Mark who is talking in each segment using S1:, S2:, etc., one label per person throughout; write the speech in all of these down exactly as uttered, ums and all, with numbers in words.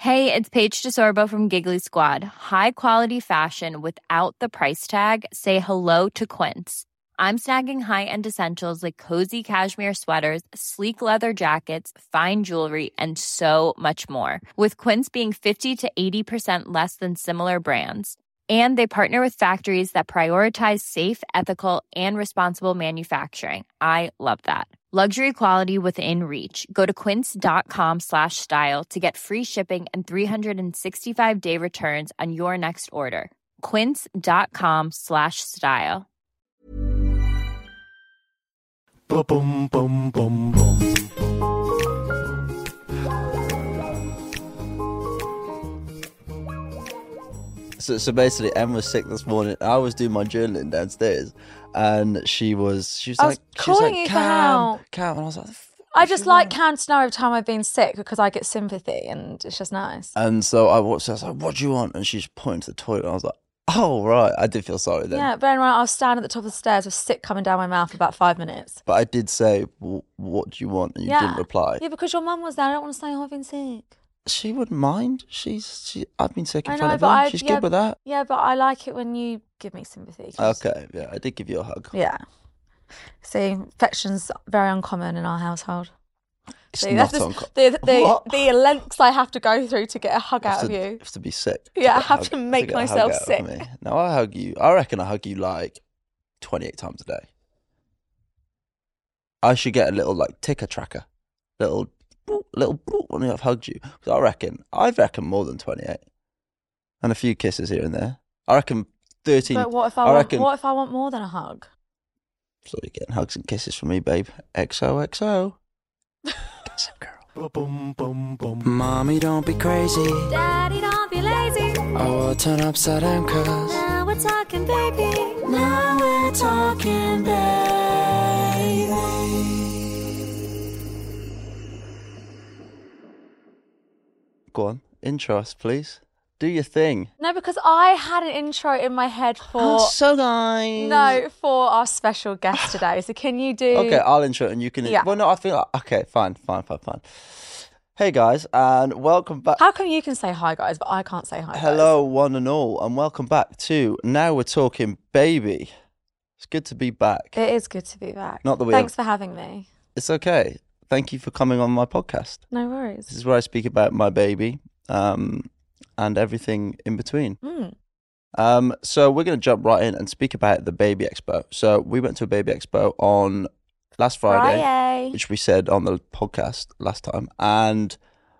S1: Hey, it's Paige DeSorbo from Giggly Squad. High quality fashion without the price tag. Say hello to Quince. I'm snagging high-end essentials like cozy cashmere sweaters, sleek leather jackets, fine jewelry, and so much more. With Quince being fifty to eighty percent less than similar brands. And they partner with factories that prioritize safe, ethical, and responsible manufacturing. I love that. Luxury quality within reach. Go to quince.com slash style to get free shipping and three sixty-five day returns on your next order. Quince.com slash style.
S2: Boom, boom, boom, boom. So, so basically, Em was sick this morning. I was doing my journaling downstairs, and she was she was
S3: I
S2: like,
S3: was
S2: she was
S3: calling
S2: like,
S3: you for
S2: Cam,
S3: help.
S2: Cam, and I was like,
S3: I just like Cam to know every time I've been sick because I get sympathy and it's just nice.
S2: And so I watched. I was like, "What do you want?" And she's pointing to the toilet. And I was like, "Oh right." I did feel sorry then.
S3: Yeah, bear in mind I was standing at the top of the stairs with sick coming down my mouth for about five minutes.
S2: But I did say, "What do you want?" And you
S3: yeah.
S2: didn't reply.
S3: Yeah, because your mum was there. I don't want to say, "Oh, I've been sick."
S2: She wouldn't mind. She's she. I've been sick in
S3: I
S2: front
S3: know,
S2: of
S3: but
S2: her.
S3: I,
S2: She's
S3: yeah,
S2: good with that.
S3: Yeah, but I like it when you give me sympathy. 'Cause,
S2: Okay, yeah, I did give you a hug.
S3: Yeah. See, affection's very uncommon in our household.
S2: It's
S3: See,
S2: not
S3: that's
S2: uncommon.
S3: the, the, the lengths I have to go through to get a hug out
S2: to,
S3: of you.
S2: You have to be sick.
S3: Yeah, I
S2: get a
S3: have
S2: hug-
S3: to make
S2: get a hug
S3: myself
S2: out of
S3: sick.
S2: me. No, I hug you. I reckon I hug you like twenty-eight times a day. I should get a little like ticker tracker, little little when I've hugged you. Because I reckon I reckon more than twenty-eight, and a few kisses here and there. I reckon thirteen.
S3: But what if I,
S2: I
S3: want?
S2: reckon,
S3: What if I want more than a hug?
S2: So you're getting hugs and kisses from me, babe. X O X O. Kiss it, girl. Boom, boom, boom. Mommy, don't be crazy.
S4: Daddy, don't be lazy.
S2: Oh, I'll turn upside down, cause
S4: Now we're talking, baby.
S2: now we're talking, baby. Go on, intro us, please. Do your thing.
S3: No, because I had an intro in my head for
S2: Oh, so guys.
S3: no for our special guest today. So can you do?
S2: Okay, I'll intro it and you can.
S3: Yeah.
S2: Well, no, I feel like, okay, fine, fine, fine, fine. Hey guys, and welcome back.
S3: How come you can say hi, guys, but I can't say hi?
S2: Hello, one and all, and welcome back to Now We're Talking Baby. It's good to be back.
S3: Guys? It is good to be back.
S2: Not that we
S3: Thanks
S2: have-
S3: for having me.
S2: It's okay. Thank you for coming on my podcast.
S3: No
S2: This
S3: worries.
S2: is where I speak about my baby, um, and everything in between.
S3: Mm.
S2: Um, so we're going to jump right in and speak about the Baby Expo. So we went to a Baby Expo on last Friday,
S3: Friday.
S2: which we said on the podcast last time, and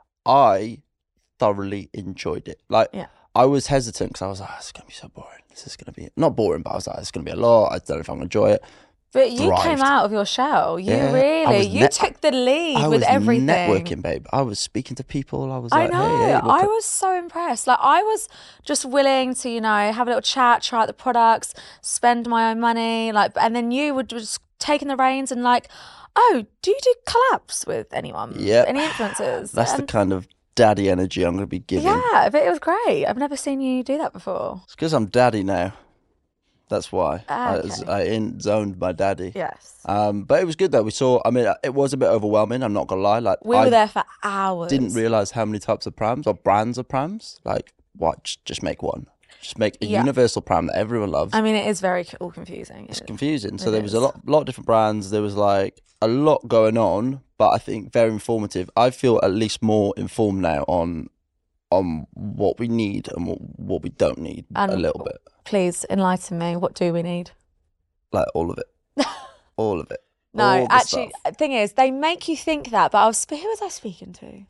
S2: I thoroughly enjoyed it. Like,
S3: Yeah.
S2: I was hesitant because I was like, oh, it's going to be so boring. This is going to be, not boring, but I was like, it's going to be a lot. I don't know if I'm going to enjoy it.
S3: But you
S2: thrived.
S3: came out of your shell. You
S2: Yeah, I
S3: really,
S2: was
S3: you
S2: net-
S3: took the lead
S2: I
S3: with
S2: was
S3: everything.
S2: networking, babe. I was speaking to people. I was
S3: I
S2: like,
S3: know.
S2: hey, hey, what
S3: I
S2: co-
S3: was so impressed. Like, I was just willing to, you know, have a little chat, try out the products, spend my own money, like, and then you would just taking the reins and like, oh, do you do collabs with anyone?
S2: Yep.
S3: Any influencers?
S2: That's the
S3: And-
S2: kind of daddy energy I'm going to be giving.
S3: Yeah, but it was great. I've never seen you do that before.
S2: It's because I'm daddy now. That's why.
S3: Ah,
S2: I,
S3: okay.
S2: was- I in zoned my daddy.
S3: Yes.
S2: Um, but it was good though. We saw. I mean, it was a bit overwhelming. I'm not gonna lie. Like
S3: We
S2: I
S3: were there for hours.
S2: didn't realize how many types of prams or brands of prams. Like, what? Just, just make one. Just make a
S3: Yeah.
S2: universal pram that everyone loves.
S3: I mean, it is very all confusing.
S2: It's
S3: It-
S2: confusing. So
S3: it
S2: there was a
S3: is.
S2: lot, lot of different brands. There was like a lot going on, but I think very informative. I feel at least more informed now on on what we need and what, what we don't need
S3: And
S2: a little bit.
S3: Please enlighten me. What do we need?
S2: Like all of it. All of it.
S3: No,
S2: All the
S3: actually,
S2: stuff.
S3: thing is, they make you think that. But I was, who was I speaking to?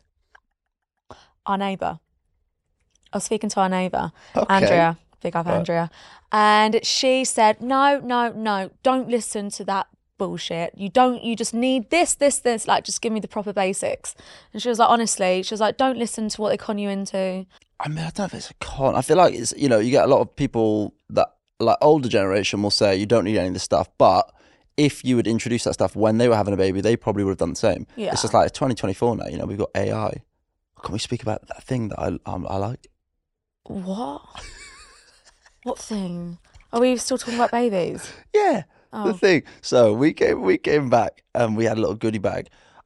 S3: Our neighbour. I was speaking to our neighbour,
S2: Okay.
S3: Andrea. Big up,
S2: Right.
S3: Andrea. And she said, "No, no, no, don't listen to that bullshit. You don't. You just need this, this, this. Like, just give me the proper basics." And she was like, honestly, she was like, "Don't listen to what they con you into."
S2: I mean, I don't know if it's a con. I feel like it's, you know, you get a lot of people that, like, older generation will say you don't need any of this stuff, but if you would introduce that stuff when they were having a baby, they probably would have done the same.
S3: Yeah.
S2: It's just like it's twenty twenty-four now, you know, we've got A I. Can we speak about that thing that I um, I like?
S3: What? What thing? Are we still talking about babies?
S2: Yeah,
S3: Oh.
S2: the thing. So we came we came back and we had a little goodie bag.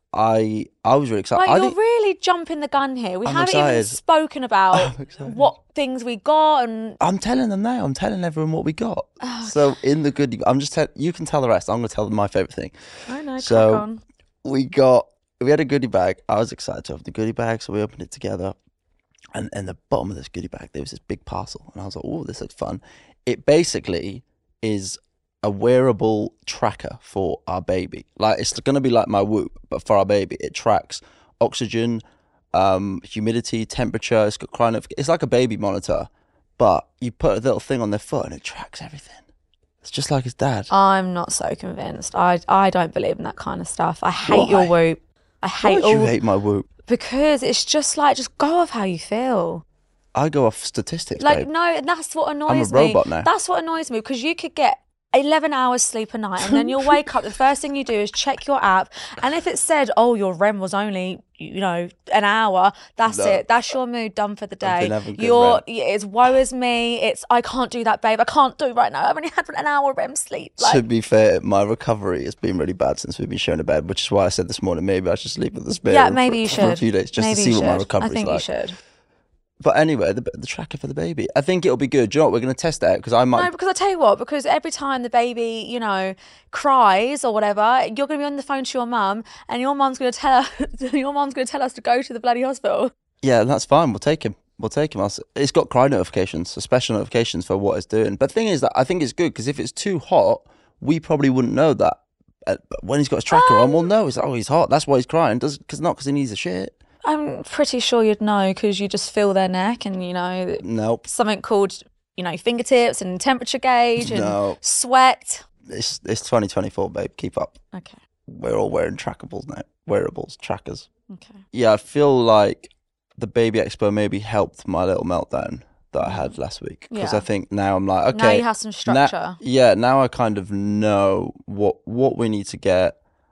S2: I I was really excited.
S3: Wait,
S2: I
S3: you're
S2: think,
S3: really jumping the gun here. We
S2: I'm
S3: haven't even
S2: excited.
S3: spoken about
S2: I'm excited.
S3: what things we got and
S2: I'm telling them now. I'm telling everyone what we got.
S3: Oh,
S2: So in the goodie, I'm just tell. You can tell the rest. I'm going to tell them my favorite thing.
S3: I know.
S2: So-
S3: crack on.
S2: We got. We had a goodie bag. I was excited to open the goodie bag, so we opened it together. And in the bottom of this goodie bag, there was this big parcel, and I was like, "Oh, this looks fun." It basically is a wearable tracker for our baby. Like it's going to be like my Whoop, but for our baby, it tracks oxygen, um, humidity, temperature. It's got crying. It's like a baby monitor, but you put a little thing on their foot and it tracks everything. It's just like his dad.
S3: I'm not so convinced. I I don't believe in that kind of stuff. I hate
S2: Why?
S3: your Whoop. I
S2: Why
S3: hate
S2: do
S3: all
S2: you hate my Whoop?
S3: because it's just like just go off how you feel.
S2: I go off statistics,
S3: Like
S2: babe.
S3: no, and that's what annoys
S2: robot
S3: me.
S2: now.
S3: That's what annoys me because you could get eleven hours sleep a night and then you'll wake up. The first thing you do is check your app, and if it said, "Oh, your R E M was only you know an hour," that's
S2: No.
S3: it. That's your mood done for the
S2: I've
S3: day.
S2: been having good
S3: Your
S2: R
S3: it's woe is me. It's I can't do that, babe. I can't do it right now. I've only had an hour R E M sleep. Like,
S2: To be fair, my recovery has been really bad since we've been shown to bed, which is why I said this morning maybe I should sleep with the spare
S3: yeah,
S2: room
S3: maybe
S2: for,
S3: you
S2: for a
S3: should.
S2: few days just
S3: maybe
S2: to see
S3: you
S2: what my
S3: should.
S2: recovery's
S3: I think
S2: like.
S3: you should.
S2: But anyway, the, the tracker for the baby. I think it'll be good. Do you know what? We're going to test it out because I might.
S3: No, because I tell you what, because every time the baby, you know, cries or whatever, you're going to be on the phone to your mum, and your mum's going to tell her, your mum's going to tell us to go to the bloody hospital.
S2: Yeah, that's fine. We'll take him. We'll take him. I'll s- It's got cry notifications, so special notifications for what it's doing. But the thing is that I think it's good because if it's too hot, we probably wouldn't know that. Uh, But when he's got his tracker on, we'll know. It's like, oh, he's hot. That's why he's crying. Does because not because he needs a shit.
S3: I'm pretty sure you'd know because you just feel their neck and, you know,
S2: Nope.
S3: something called, you know, fingertips and temperature gauge and
S2: No.
S3: sweat.
S2: It's it's twenty twenty-four, babe. Keep up.
S3: Okay.
S2: We're all wearing trackables now. Wearables, trackers.
S3: Okay.
S2: Yeah, I feel like the Baby Expo maybe helped my little meltdown that I had last week because
S3: Yeah.
S2: I think now I'm like, okay,
S3: Now you have some
S2: now-
S3: structure.
S2: yeah, now I kind of know what what we need to get,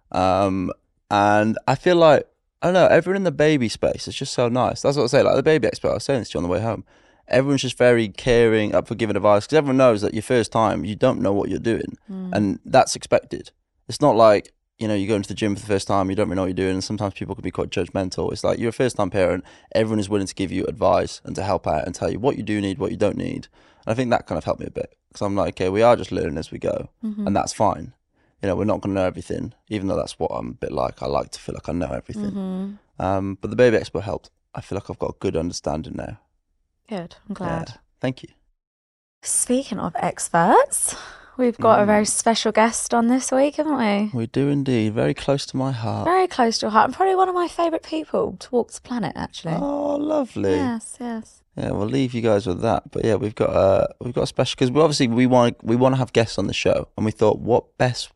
S2: um, and I feel like I don't know. Everyone in the baby space is just so nice. That's what I say. Like the Baby Expo, I was saying this to you on the way home. Everyone's just very caring, up for giving advice because everyone knows that your first time you don't know what you're doing,
S3: Mm.
S2: and that's expected. It's not like you know you go into the gym for the first time, you don't really know what you're doing, and sometimes people can be quite judgmental. It's like you're a first time parent. Everyone is willing to give you advice and to help out and tell you what you do need, what you don't need. And I think that kind of helped me a bit because I'm like, okay, we are just learning as we go,
S3: Mm-hmm.
S2: and that's fine. You know, we're not going to know everything, even though that's what I'm a bit like. I like to feel like I know everything.
S3: Mm-hmm.
S2: Um, but the Baby Expo helped. I feel like I've got a good understanding now.
S3: Good. I'm glad.
S2: Yeah. Thank you.
S3: Speaking of experts, we've got a very special guest on this week, haven't we?
S2: We do indeed. Very close to my heart.
S3: Very close to your heart. And probably one of my favourite people to walk the planet, actually.
S2: Oh, lovely.
S3: Yes, yes.
S2: Yeah, we'll leave you guys with that. But yeah, we've got a we've got a special because we obviously we want we want to have guests on the show, and we thought what best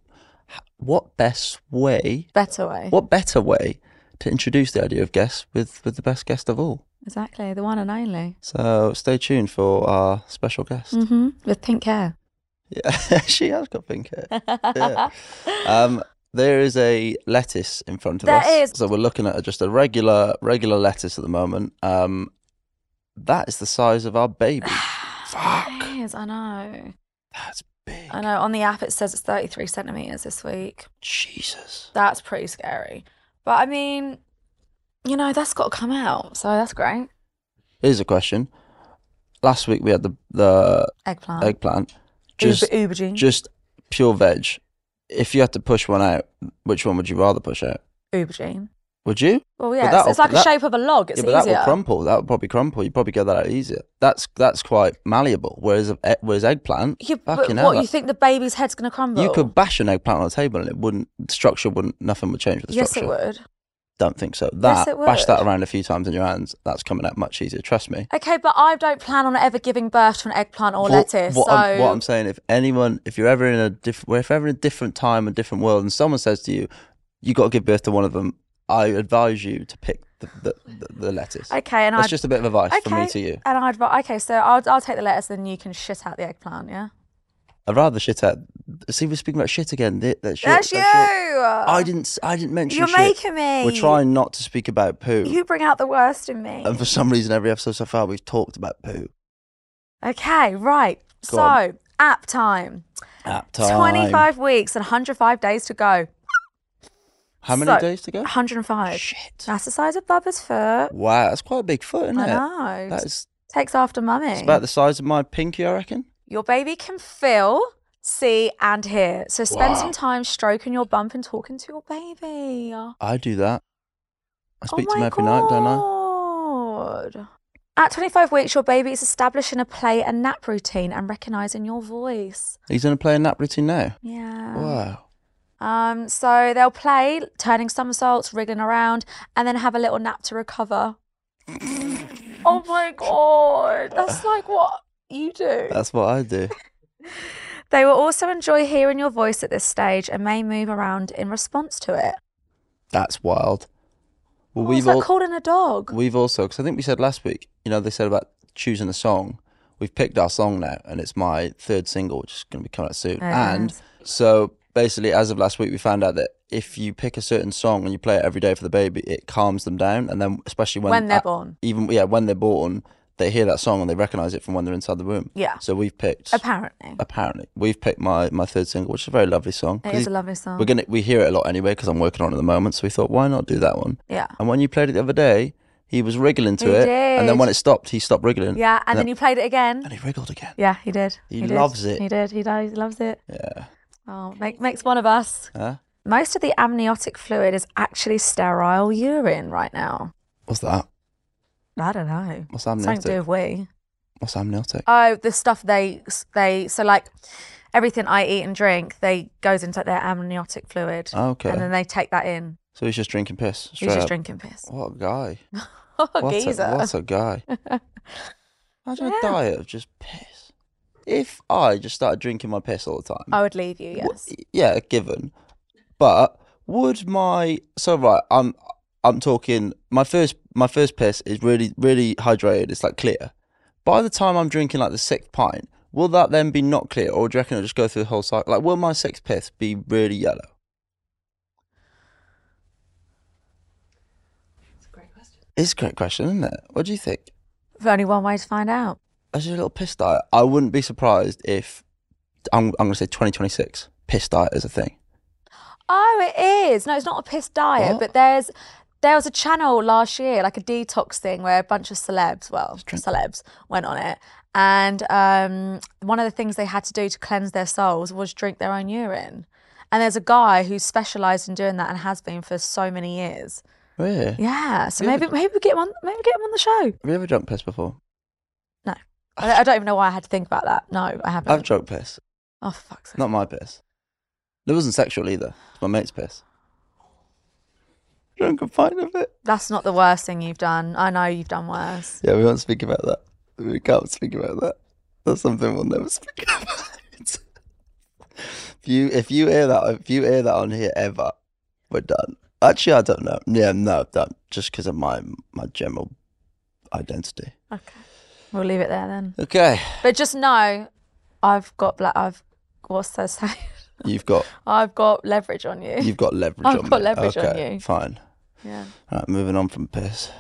S2: what best way
S3: Better way.
S2: what better way to introduce the idea of guests with with the best guest of all.
S3: Exactly, the one and only.
S2: So stay tuned for our special guest.
S3: Mm-hmm. With pink hair.
S2: Yeah, she has got pink hair. Yeah. Um, there is a lettuce in front of
S3: There
S2: us.
S3: is.
S2: So we're looking at just a regular regular lettuce at the moment. Um, that is the size of our baby. Fuck.
S3: It is, I know.
S2: That's big.
S3: I know, on the app it says it's thirty-three centimetres this week.
S2: Jesus.
S3: That's pretty scary. But I mean, you know, that's got to come out, so that's great.
S2: Here's a question. Last week we had the the
S3: Eggplant.
S2: eggplant. Just
S3: Uber, aubergine.
S2: just pure veg. If you had to push one out, which one would you rather push out?
S3: aubergine.
S2: Would you?
S3: Well,
S2: But
S3: yeah, it's,
S2: that'll-
S3: it's like the
S2: that-
S3: shape of a log. It's
S2: yeah, but that
S3: easier.
S2: would crumple. That would probably crumple. You'd probably get that out easier. That's that's quite malleable. Whereas a, e- whereas eggplant,
S3: Yeah, but
S2: fucking
S3: what,
S2: hell,
S3: you
S2: that-
S3: think the baby's head's going to crumble?
S2: you could bash an eggplant on the table and it wouldn't. The structure wouldn't. Nothing would change with the
S3: Yes,
S2: structure.
S3: it would.
S2: Don't think so. That
S3: it
S2: bash that
S3: would.
S2: around a few times in your hands. That's coming out much easier. Trust me.
S3: Okay, but I don't plan on ever giving birth to an eggplant or
S2: What-
S3: lettuce.
S2: What,
S3: so
S2: I'm, what I'm saying, if anyone, if you're ever in a different, if ever in a different time and different world, and someone says to you, you got to give birth to one of them, I advise you to pick the the, the, the lettuce.
S3: okay, and
S2: That's
S3: I
S2: just a bit of advice
S3: okay,
S2: from me to you.
S3: And I'd okay, so I'll I'll take the lettuce, and you can shit out the eggplant. Yeah,
S2: I'd rather shit out. See, we're speaking about shit again. That, that shit,
S3: that's you.
S2: that shit. I didn't. I didn't mention
S3: You're
S2: shit.
S3: making me.
S2: We're trying not to speak about poo.
S3: You bring out the worst in me.
S2: And for some reason, every episode so far, we've talked about poo.
S3: Okay, right.
S2: Go
S3: so
S2: on.
S3: app time.
S2: App time.
S3: Twenty-five weeks and one hundred five days to go.
S2: How many
S3: So,
S2: days to go?
S3: one hundred five.
S2: Shit.
S3: That's the size of Bubba's foot.
S2: Wow, that's quite a big foot, isn't
S3: I
S2: it?
S3: know.
S2: That is,
S3: Takes after mummy.
S2: it's about the size of my pinky, I reckon.
S3: Your baby can feel, see, and hear. So spend
S2: Wow.
S3: some time stroking your bump and talking to your baby.
S2: I do that. I speak
S3: oh
S2: to him
S3: my
S2: every night, don't I?
S3: God. At twenty-five weeks, your baby is establishing a play and nap routine and recognising your voice.
S2: He's going to play a nap routine now?
S3: Yeah.
S2: Wow.
S3: Um. So they'll play, turning somersaults, wriggling around, and then have a little nap to recover. Oh my God. That's like what you do.
S2: That's what I do.
S3: They will also enjoy hearing your voice at this stage and may move around in response to it.
S2: That's wild. Well,
S3: What's
S2: we've
S3: that
S2: all,
S3: calling a dog?
S2: we've also, because I think we said last week, you know, they said about choosing a song. We've picked our song now, and it's my third single, which is going to be coming out soon.
S3: It
S2: and
S3: is.
S2: so basically, as of last week, we found out that if you pick a certain song and you play it every day for the baby, it calms them down. And then, especially when,
S3: When they're
S2: uh,
S3: born.
S2: even yeah, when they're born, they hear that song and they recognise it from when they're inside the womb.
S3: Yeah.
S2: So we've picked.
S3: Apparently.
S2: Apparently, we've picked my, my third single, which is a very lovely song.
S3: It is a lovely song.
S2: We're gonna we hear it a lot anyway because I'm working on it at the moment. So we thought, why not do that one?
S3: Yeah.
S2: And when you played it the other day, he was wriggling to
S3: He
S2: it, and then
S3: did.
S2: when it stopped, he stopped wriggling.
S3: Yeah, and then you played it again.
S2: and he wriggled again.
S3: Yeah, he did.
S2: He
S3: did.
S2: loves it.
S3: He did. He does. He loves it.
S2: Yeah.
S3: Oh, make, makes one of us.
S2: Huh?
S3: Most of the amniotic fluid is actually sterile urine right now.
S2: What's that?
S3: I don't know.
S2: What's
S3: Something to do
S2: amniotic?
S3: with we.
S2: What's amniotic?
S3: Oh, the stuff they they so like everything I eat and drink, they goes into their amniotic fluid,
S2: Oh, okay.
S3: and then they take that in.
S2: So he's just drinking piss.
S3: He's
S2: Straight
S3: just
S2: up.
S3: drinking piss.
S2: What a guy.
S3: Oh,
S2: What
S3: geezer.
S2: a, what a guy. Imagine
S3: Yeah.
S2: a diet of just piss. If I just started drinking my piss all the time.
S3: I would leave you.
S2: Wha-
S3: Yes.
S2: Yeah, given. But would my so right, I'm I'm talking my first my first piss is really, really hydrated, it's like clear. By the time I'm drinking like the sixth pint, will that then be not clear, or do you reckon it'll just go through the whole cycle? Like will my sixth piss be really yellow?
S3: It's a great question.
S2: It's a great question, isn't it? What do you think?
S3: There's only one way to find out.
S2: As a little piss diet, I wouldn't be surprised if I'm I'm gonna say twenty twenty-six piss diet is a thing.
S3: Oh, it is. No, it's not a piss diet,
S2: What?
S3: but there's there was a channel last year, like a detox thing, where a bunch of celebs, well,
S2: drink-
S3: celebs, went on it, and um, one of the things they had to do to cleanse their souls was drink their own urine. And there's a guy who's specialised in doing that and has been for so many years.
S2: Really?
S3: Yeah, so
S2: Yeah.
S3: maybe maybe we get him on maybe we get him on the show.
S2: Have you ever drunk piss before?
S3: No, I, I don't even know why I had to think about that. No, I haven't.
S2: I've drunk piss.
S3: Oh, for fuck's sake.
S2: Not my piss. It wasn't sexual either. It's my mate's piss. Drunk a pint of it.
S3: That's not the worst thing you've done. I know you've done worse.
S2: Yeah, we won't speak about that. We can't speak about that. That's something we'll never speak about. if you if you hear that if you hear that on here ever, we're done. Actually, I don't know. Yeah, no, done. Just because of my my general identity.
S3: Okay, we'll leave it there then.
S2: Okay,
S3: But just know, I've got black. I've what's that say?
S2: you've got
S3: I've got leverage on you.
S2: you've got leverage
S3: I've
S2: on
S3: got
S2: me.
S3: leverage on
S2: Okay,
S3: you.
S2: fine.
S3: Yeah.
S2: All right, moving on from piss.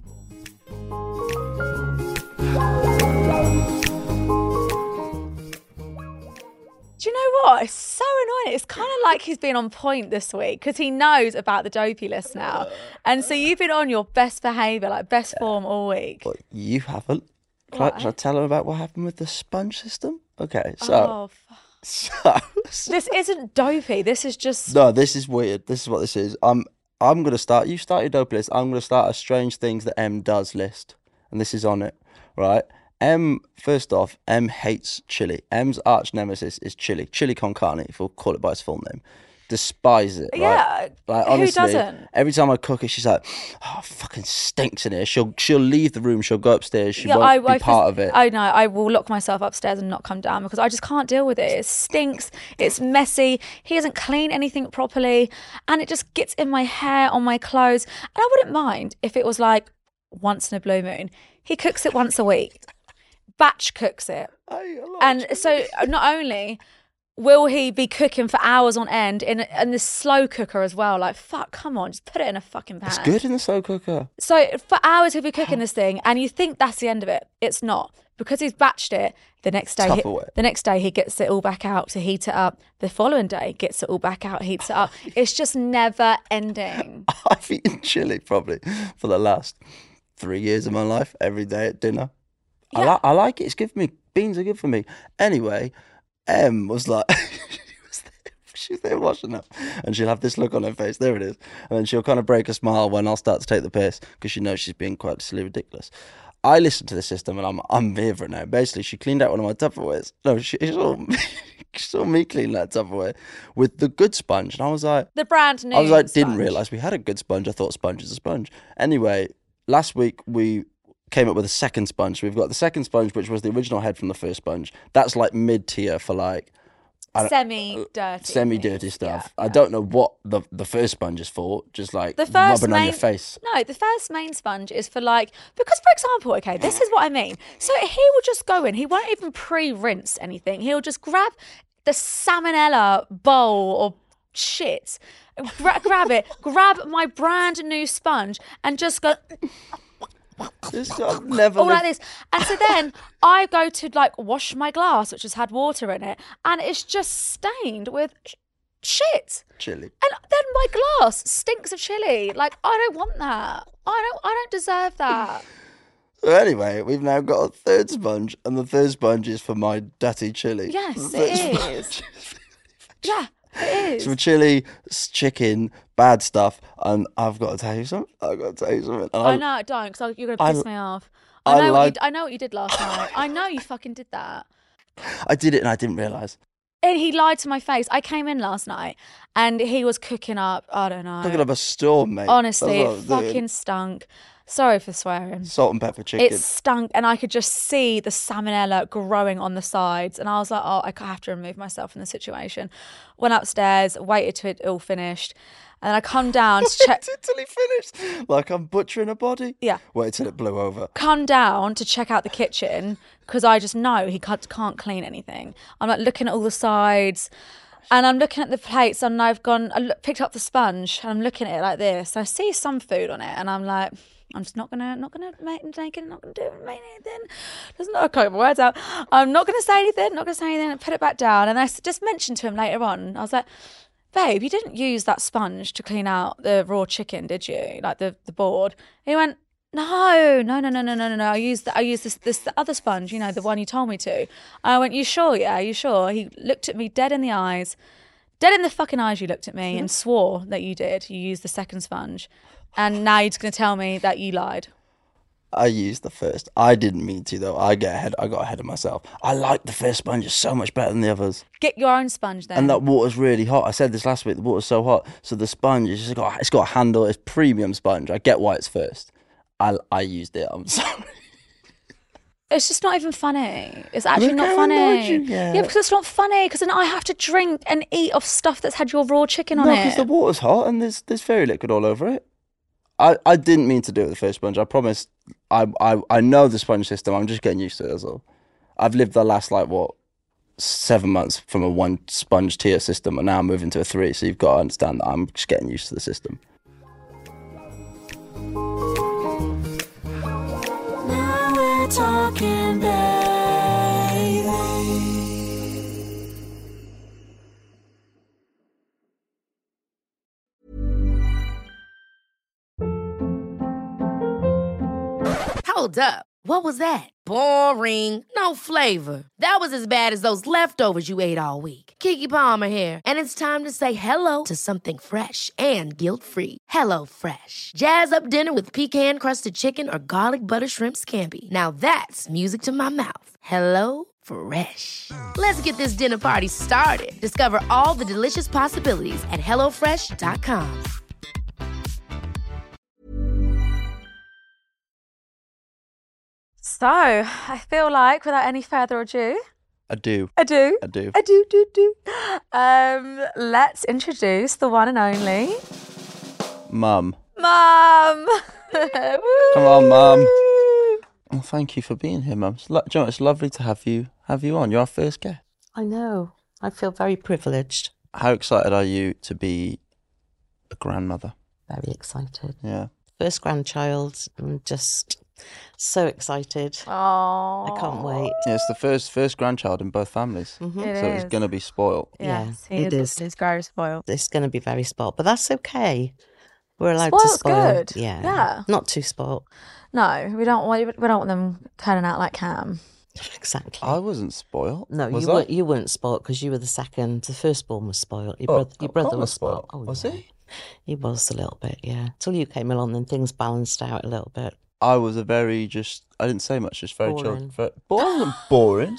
S3: Do you know what? It's so annoying. It's kind of like he's been on point this week because he knows about the dopey list now, and so you've been on your best behaviour, like best form all week.
S2: But you haven't. Can I,
S3: What?
S2: should I tell them about what happened with the sponge system? Okay, so
S3: Oh, fuck.
S2: so
S3: This isn't dopey. This is just.
S2: no, this is weird. This is what this is. I'm I'm gonna start. You start your dope list. I'm gonna start a strange things that M does list, and this is on it, right? M first off, M hates chili. M's arch nemesis is chili. Chili con carne, if we'll call it by its full name. Despises it. Right?
S3: Yeah,
S2: Like
S3: who
S2: honestly,
S3: doesn't?
S2: every time I cook it, she's like, "Oh, it fucking stinks in here." She'll she'll leave the room. She'll go upstairs. She won't
S3: I,
S2: be
S3: I,
S2: part of it.
S3: I know. I will lock myself upstairs and not come down because I just can't deal with it. It stinks. It's messy. He doesn't clean anything properly, and it just gets in my hair, on my clothes. And I wouldn't mind if it was like once in a blue moon. He cooks it once a week. Batch cooks it,
S2: I- I like
S3: and
S2: chili.
S3: so not only will he be cooking for hours on end in in this slow cooker as well? Like, fuck, come on, just put it in a fucking pan.
S2: It's good in the slow cooker.
S3: So for hours he'll be cooking this thing, and you think that's the end of it. It's not, because he's batched it. The next day, he,
S2: Tupperware.
S3: the next day he gets it all back out to heat it up. The following day gets it all back out, heats it up. It's just never ending.
S2: I've eaten chili probably for the last three years of my life, every day at dinner. I,
S3: Yeah.
S2: li- I like it. It's good for me. Beans are good for me. Anyway, Em was like, she was there, she was there washing up, and she'll have this look on her face. There it is. And then she'll kind of break a smile when I'll start to take the piss, because she knows she's being quite silly ridiculous. I listened to the system, and I'm I'm here for it now. Basically, she cleaned out one of my Tupperwares. No, she, she, saw, me, she saw me clean that Tupperware with the good sponge, and I was like,
S3: The brand new
S2: I was like, didn't
S3: sponge.
S2: realise we had a good sponge. I thought sponge is a sponge. Anyway, last week we came up with a second sponge. We've got the second sponge, which was the original head from the first sponge. That's like mid tier for like I don't-
S3: Semi-dirty.
S2: semi-dirty
S3: things.
S2: stuff.
S3: Yeah,
S2: I
S3: yeah.
S2: don't know what the the first sponge is for. Just like
S3: The first
S2: rubbing
S3: main,
S2: on your face.
S3: No, the first main sponge is for like, because for example, okay, this is what I mean. So he will just go in, he won't even pre-rinse anything. He'll just grab the salmonella bowl or shit, gra- grab it, grab my brand new sponge and just go
S2: This, I've never
S3: all like
S2: lived-
S3: this. And so then I go to like wash my glass, which has had water in it, and it's just stained with sh- shit.
S2: chili.
S3: And then my glass stinks of chili. Like, I don't want that. I don't I don't deserve that.
S2: So anyway, we've now got a third sponge, and the third sponge is for my dirty chili.
S3: Yes,
S2: The third
S3: it
S2: sponge
S3: is. Yeah, it is.
S2: Some chili, s- chicken, bad stuff, and I've got to tell you something. I've got to tell you something. And
S3: I know, don't, because you're going to
S2: I-
S3: piss me off.
S2: I
S3: I know, what
S2: like-
S3: you, I know what you did last night. I know you fucking did that.
S2: I did it and I didn't realise.
S3: And he lied to my face. I came in last night and he was cooking up, I don't know.
S2: Cooking up a storm, mate.
S3: Honestly,
S2: That's what I
S3: it
S2: was doing.
S3: fucking stunk. Sorry for swearing.
S2: Salt and pepper chicken.
S3: It stunk, and I could just see the salmonella growing on the sides. And I was like, oh, I have to remove myself from the situation. Went upstairs, waited till it all finished. And then I come down to check.
S2: Waited till he finished. Like I'm butchering a body.
S3: Yeah.
S2: Wait till it blew over.
S3: Come down to check out the kitchen because I just know he can't, can't clean anything. I'm like looking at all the sides. And I'm looking at the plates, and I've gone, I look, picked up the sponge, and I'm looking at it like this. And I see some food on it, and I'm like, I'm just not gonna, not gonna make, make it, not gonna do it, make anything. Doesn't I can't get my words out. I'm not gonna say anything, not gonna say anything. Put it back down, and I s- just mentioned to him later on. I was like, babe, you didn't use that sponge to clean out the raw chicken, did you? Like the the board. He went, no, no, no, no, no, no, no, no. I used the, I used this this the other sponge, you know, the one you told me to. I went, you sure? Yeah, you sure? He looked at me dead in the eyes, dead in the fucking eyes. You looked at me and swore that you did. You used the second sponge, and now you're just gonna tell me that you lied.
S2: I used the first. I didn't mean to though. I get ahead. I got ahead of myself. I like the first sponge. It's so much better than the others.
S3: Get your own sponge then.
S2: And that water's really hot. I said this last week. The water's so hot. So the sponge is just got. It's got a handle. It's premium sponge. I get why it's first. I I used it. I'm sorry.
S3: It's just not even funny. It's actually
S2: Look
S3: not
S2: how
S3: funny.
S2: annoyed you get.
S3: Yeah, because it's not funny. Because then I have to drink and eat off stuff that's had your raw chicken on
S2: No,
S3: it.
S2: because the water's hot and there's there's fairy liquid all over it. I, I didn't mean to do it with the first sponge. I promise. I, I I know the sponge system. I'm just getting used to it. That's all. I've lived the last like what seven months from a one sponge tier system, and now I'm moving to a three. So you've got to understand that I'm just getting used to the system.
S4: Now we're talking, baby.
S5: Hold up. What was that? Boring. No flavor. That was as bad as those leftovers you ate all week. Keke Palmer here, and it's time to say hello to something fresh and guilt-free. Hello Fresh. Jazz up dinner with pecan-crusted chicken or garlic butter shrimp scampi. Now that's music to my mouth. Hello Fresh. Let's get this dinner party started. Discover all the delicious possibilities at hello fresh dot com.
S3: So, I feel like, without any further ado,
S2: I do.
S3: I do,
S2: I do.
S3: I do, do, do. Um, let's introduce the one and only
S2: Mum.
S3: Mum.
S2: Come on, Mum. Well, thank you for being here, Mum. It's lo- do you know, it's lovely to have you have you on. You're our first guest.
S6: I know. I feel very privileged.
S2: How excited are you to be a grandmother?
S6: Very excited.
S2: Yeah.
S6: First grandchild. I'm just so excited.
S3: Oh,
S6: I can't wait.
S2: Yeah, it's the first first grandchild in both families.
S6: Mm-hmm.
S3: It
S2: so
S3: is.
S2: it's going to be spoiled.
S3: Yes,
S6: Yeah,
S3: he
S6: it is.
S3: He's very spoiled.
S6: It's going to be very spoilt, but that's okay. We're allowed
S3: Spoilt's
S6: to spoil.
S3: good.
S6: Yeah.
S3: Yeah.
S6: Not too spoilt.
S3: No, we don't want we don't want them turning out like Cam.
S6: Exactly.
S2: I wasn't spoiled.
S6: No,
S2: was
S6: you
S2: I?
S6: weren't. You weren't spoilt because you were the second. The firstborn was spoiled. Your,
S2: Oh,
S6: brother, your brother
S2: Colin
S6: was
S2: was spoiled.
S6: spoiled. Oh,
S2: Was
S6: yeah.
S2: he?
S6: He was a little bit, yeah. Till you came along, then things balanced out a little bit.
S2: I was a very just. I didn't say much. Just very
S6: Boring.
S2: chilled. Very, boring. boring.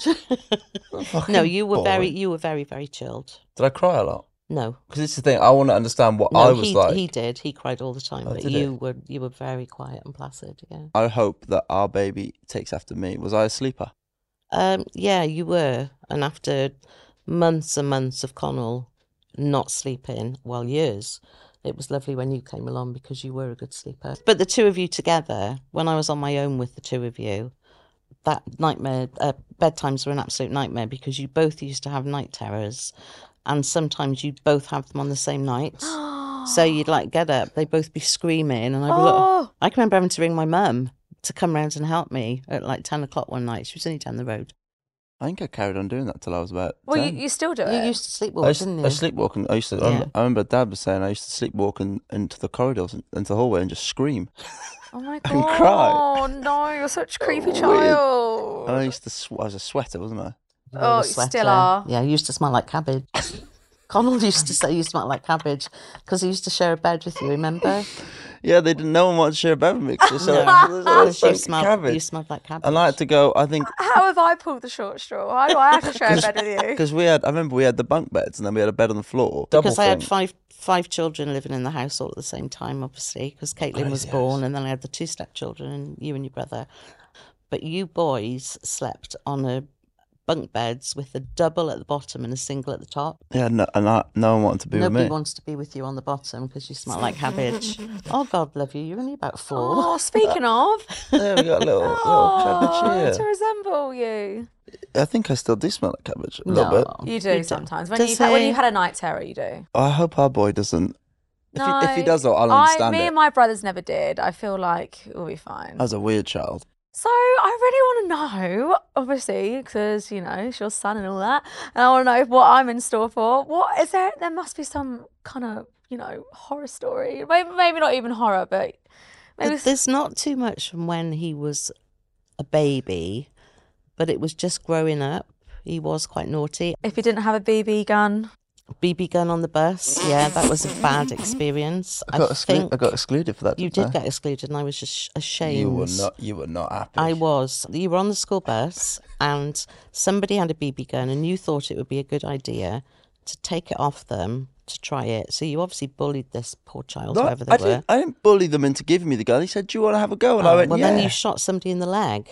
S2: Fucking
S6: No, you were
S2: boring.
S6: very, you were very, very chilled.
S2: Did I cry a lot?
S6: No,
S2: Because it's the thing. I want to understand what
S6: no,
S2: I was
S6: he
S2: like.
S6: he did. He cried all the time,
S2: Oh,
S6: but
S2: did
S6: you
S2: he?
S6: were you were very quiet and placid. Yeah.
S2: I hope that our baby takes after me. Was I a sleeper?
S6: Um. Yeah, you were. And after months and months of Connell not sleeping, well, years, it was lovely when you came along because you were a good sleeper. But the two of you together, when I was on my own with the two of you, that nightmare, uh, bedtimes were an absolute nightmare because you both used to have night terrors, and sometimes you'd both have them on the same night. So you'd like get up, they'd both be screaming, and I'd be
S3: Oh.
S6: like, I can remember having to ring my mum to come round and help me at like ten o'clock one night. She was only down the road.
S2: I think I carried on doing that till I was about.
S3: Well, you,
S2: ten.
S3: you still do
S6: You
S3: it.
S6: used to sleepwalk,
S2: I used,
S6: didn't
S2: I
S6: you?
S2: sleepwalking. I used to. I,
S6: Yeah.
S2: remember, I remember Dad was saying I used to sleepwalk in, into the corridors, and, into the hallway, and just scream.
S3: Oh my god!
S2: and cry.
S3: Oh no, you're such a creepy
S2: Weird.
S3: child.
S2: And I used to. Sw- I was a sweater, wasn't I?
S6: You were
S3: Oh,
S6: a
S3: you
S6: sweater.
S3: still are.
S6: Yeah, you used to smell like cabbage. Connell used to say you smelled like cabbage because he used to share a bed with you, remember?
S2: Yeah, they didn't. No one wanted to share a bed with me because
S6: No.
S2: so, so,
S6: Because
S2: so,
S6: you smelled,
S2: cabbage.
S6: you smelled like cabbage.
S2: And I had to go. I think
S3: How have I pulled the short straw? Why do I have to share a bed with you?
S2: because we had. I remember we had the bunk beds, and then we had a bed on the floor. Double
S6: because I had
S2: thing.
S6: five five children living in the house all at the same time, obviously, because Caitlin was
S2: Crazy
S6: born,
S2: house.
S6: and then I had the two stepchildren, and you and your brother. But you boys slept on a bunk beds with a double at the bottom and a single at the top.
S2: Yeah, no, and I, no one wanted to be
S6: Nobody
S2: with me.
S6: wants to be with you on the bottom because you smell like cabbage. Oh, God love you. You're only about four.
S3: Oh, speaking of,
S2: Yeah, we got a little, little
S3: oh,
S2: cabbage
S3: to
S2: here.
S3: resemble you.
S2: I think I still do smell like cabbage a little bit.
S6: No.
S3: You do
S6: You don't.
S3: sometimes. When
S6: Does
S3: you've had, when
S6: he?
S3: you've had a night terror, you do.
S2: I hope our boy doesn't. If,
S3: No,
S2: he, if he does, though, I'll
S3: I,
S2: understand
S3: me
S2: it.
S3: and my brothers never did. I feel like we'll be fine.
S2: As a weird child.
S3: So I really want to know, obviously, because you know it's your son and all that, and I want to know what I'm in store for. What is there? There must be some kind of you know horror story. Maybe, maybe not even horror, but maybe
S6: Th- There's not too much from when he was a baby, but it was just growing up. He was quite naughty.
S3: if you didn't have a B B gun.
S6: B B gun on the bus, yeah, that was a bad experience.
S2: I got,
S6: I
S2: exclu-
S6: think
S2: I got excluded for that.
S6: you
S2: didn't
S6: did
S2: I?
S6: get excluded, and I was just ashamed.
S2: You were not. You were not happy.
S6: I was. You were on the school bus, and somebody had a B B gun, and you thought it would be a good idea to take it off them to try it. So you obviously bullied this poor child,
S2: No,
S6: whoever they
S2: I
S6: were.
S2: didn't. I didn't bully them into giving me the gun. He said, "Do you want to have a go?" And I
S6: Oh,
S2: went,
S6: well,
S2: "Yeah."
S6: then you shot somebody in the leg.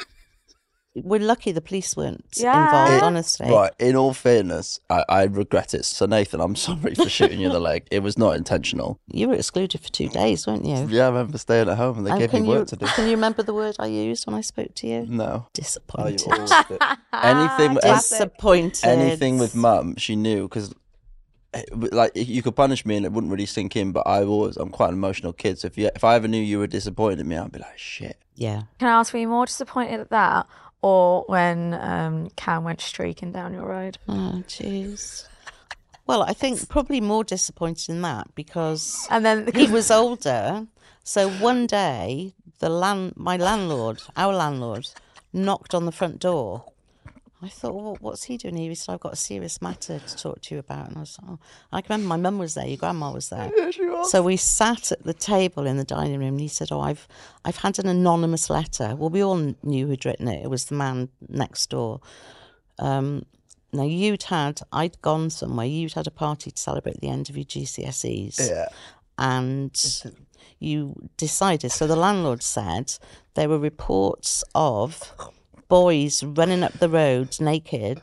S6: We're lucky the police weren't
S3: Yeah.
S6: involved,
S3: It-
S6: honestly.
S2: Right. In all fairness, I, I regret it. So Nathan, I'm sorry for shooting you in the leg. It was not intentional.
S6: You were excluded for two days, weren't you?
S2: Yeah, I remember staying at home and they
S6: And
S2: gave me
S6: can
S2: work
S6: you,
S2: to do.
S6: Can you remember the word I used when I spoke to you?
S2: No. Oh, you
S6: Disappointed.
S2: always did. Anything,
S3: Classic.
S6: Disappointed.
S2: anything with mum, she knew because, like, you could punish me and it wouldn't really sink in. But I always, I'm quite an emotional kid. So if you, if I ever knew you were disappointed in me, I'd be like, shit.
S6: Yeah.
S3: Can I ask, were you more disappointed at that, or when um, Cam went streaking down your road?
S6: Oh, jeez. Well, I think probably more disappointed in that because
S3: And then
S6: he was older. So one day, the land, my landlord, our landlord, knocked on the front door. I thought, well, what's he doing here? He said, I've got a serious matter to talk to you about. And I was like, oh. I can remember my mum was there, your grandma was there.
S2: Yeah, she was.
S6: So we sat at the table in the dining room and he said, oh, I've I've had an anonymous letter. Well, we all knew who'd written it. It was the man next door. Um, now, you'd had, I'd gone somewhere, you'd had a party to celebrate the end of your G C S Es.
S2: Yeah.
S6: And you decided, so the landlord said there were reports of boys running up the road naked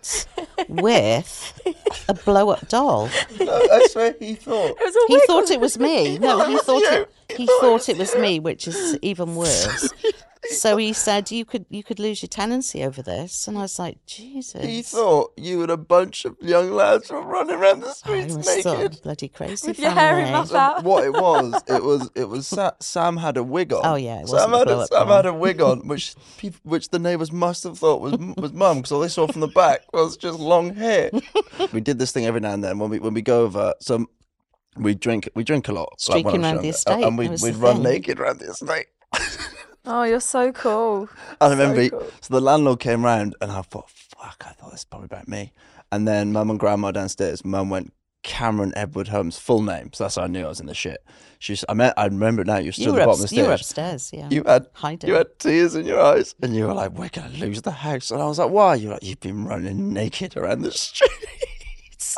S6: with a blow-up doll.
S2: No, I swear he thought.
S3: it was a
S6: He
S3: wig,
S6: thought
S3: wasn't
S6: it was me. No, he
S2: was
S6: thought
S2: you.
S6: it. He thought it was me, which is even worse. So he said you could you could lose your tenancy over this, and I was like, Jesus.
S2: He thought you and a bunch of young lads were running around the
S6: Oh,
S2: streets
S6: you must thought
S2: naked.
S6: bloody crazy
S3: With your hair in
S6: family.
S3: my flat.
S2: What it was, it was, it was. Sa- Sam had a wig on.
S6: Oh, yeah, it
S2: Sam
S6: wasn't a
S2: had a,
S6: blow-up
S2: Sam
S6: bra.
S2: had a wig on, which people, which the neighbours must have thought was was mum, because all they saw from the back was just long hair. We did this thing every now and then when we when we go over. So we drink we drink a lot, like when
S6: Streaking
S2: I was
S6: round the
S2: younger,
S6: estate,
S2: and we'd,
S6: that was
S2: we'd
S6: the
S2: run
S6: thing.
S2: naked around the estate.
S3: Oh, you're so cool.
S2: I remember,
S3: cool.
S2: so the landlord came round and I thought, fuck, I thought this is probably about me. And then mum and grandma downstairs, mum went Cameron Edward Holmes, full name. So that's how I knew I was in the shit. She, was- I met, I remember it now, you stood
S6: You
S2: at
S6: were,
S2: the
S6: up,
S2: bottom of the
S6: you were
S2: stairs.
S6: upstairs, yeah.
S2: You had,
S6: Hiding.
S2: you had tears in your eyes and you were like, we're going to lose the house. And I was like, why? You're like, you've been running naked around the streets.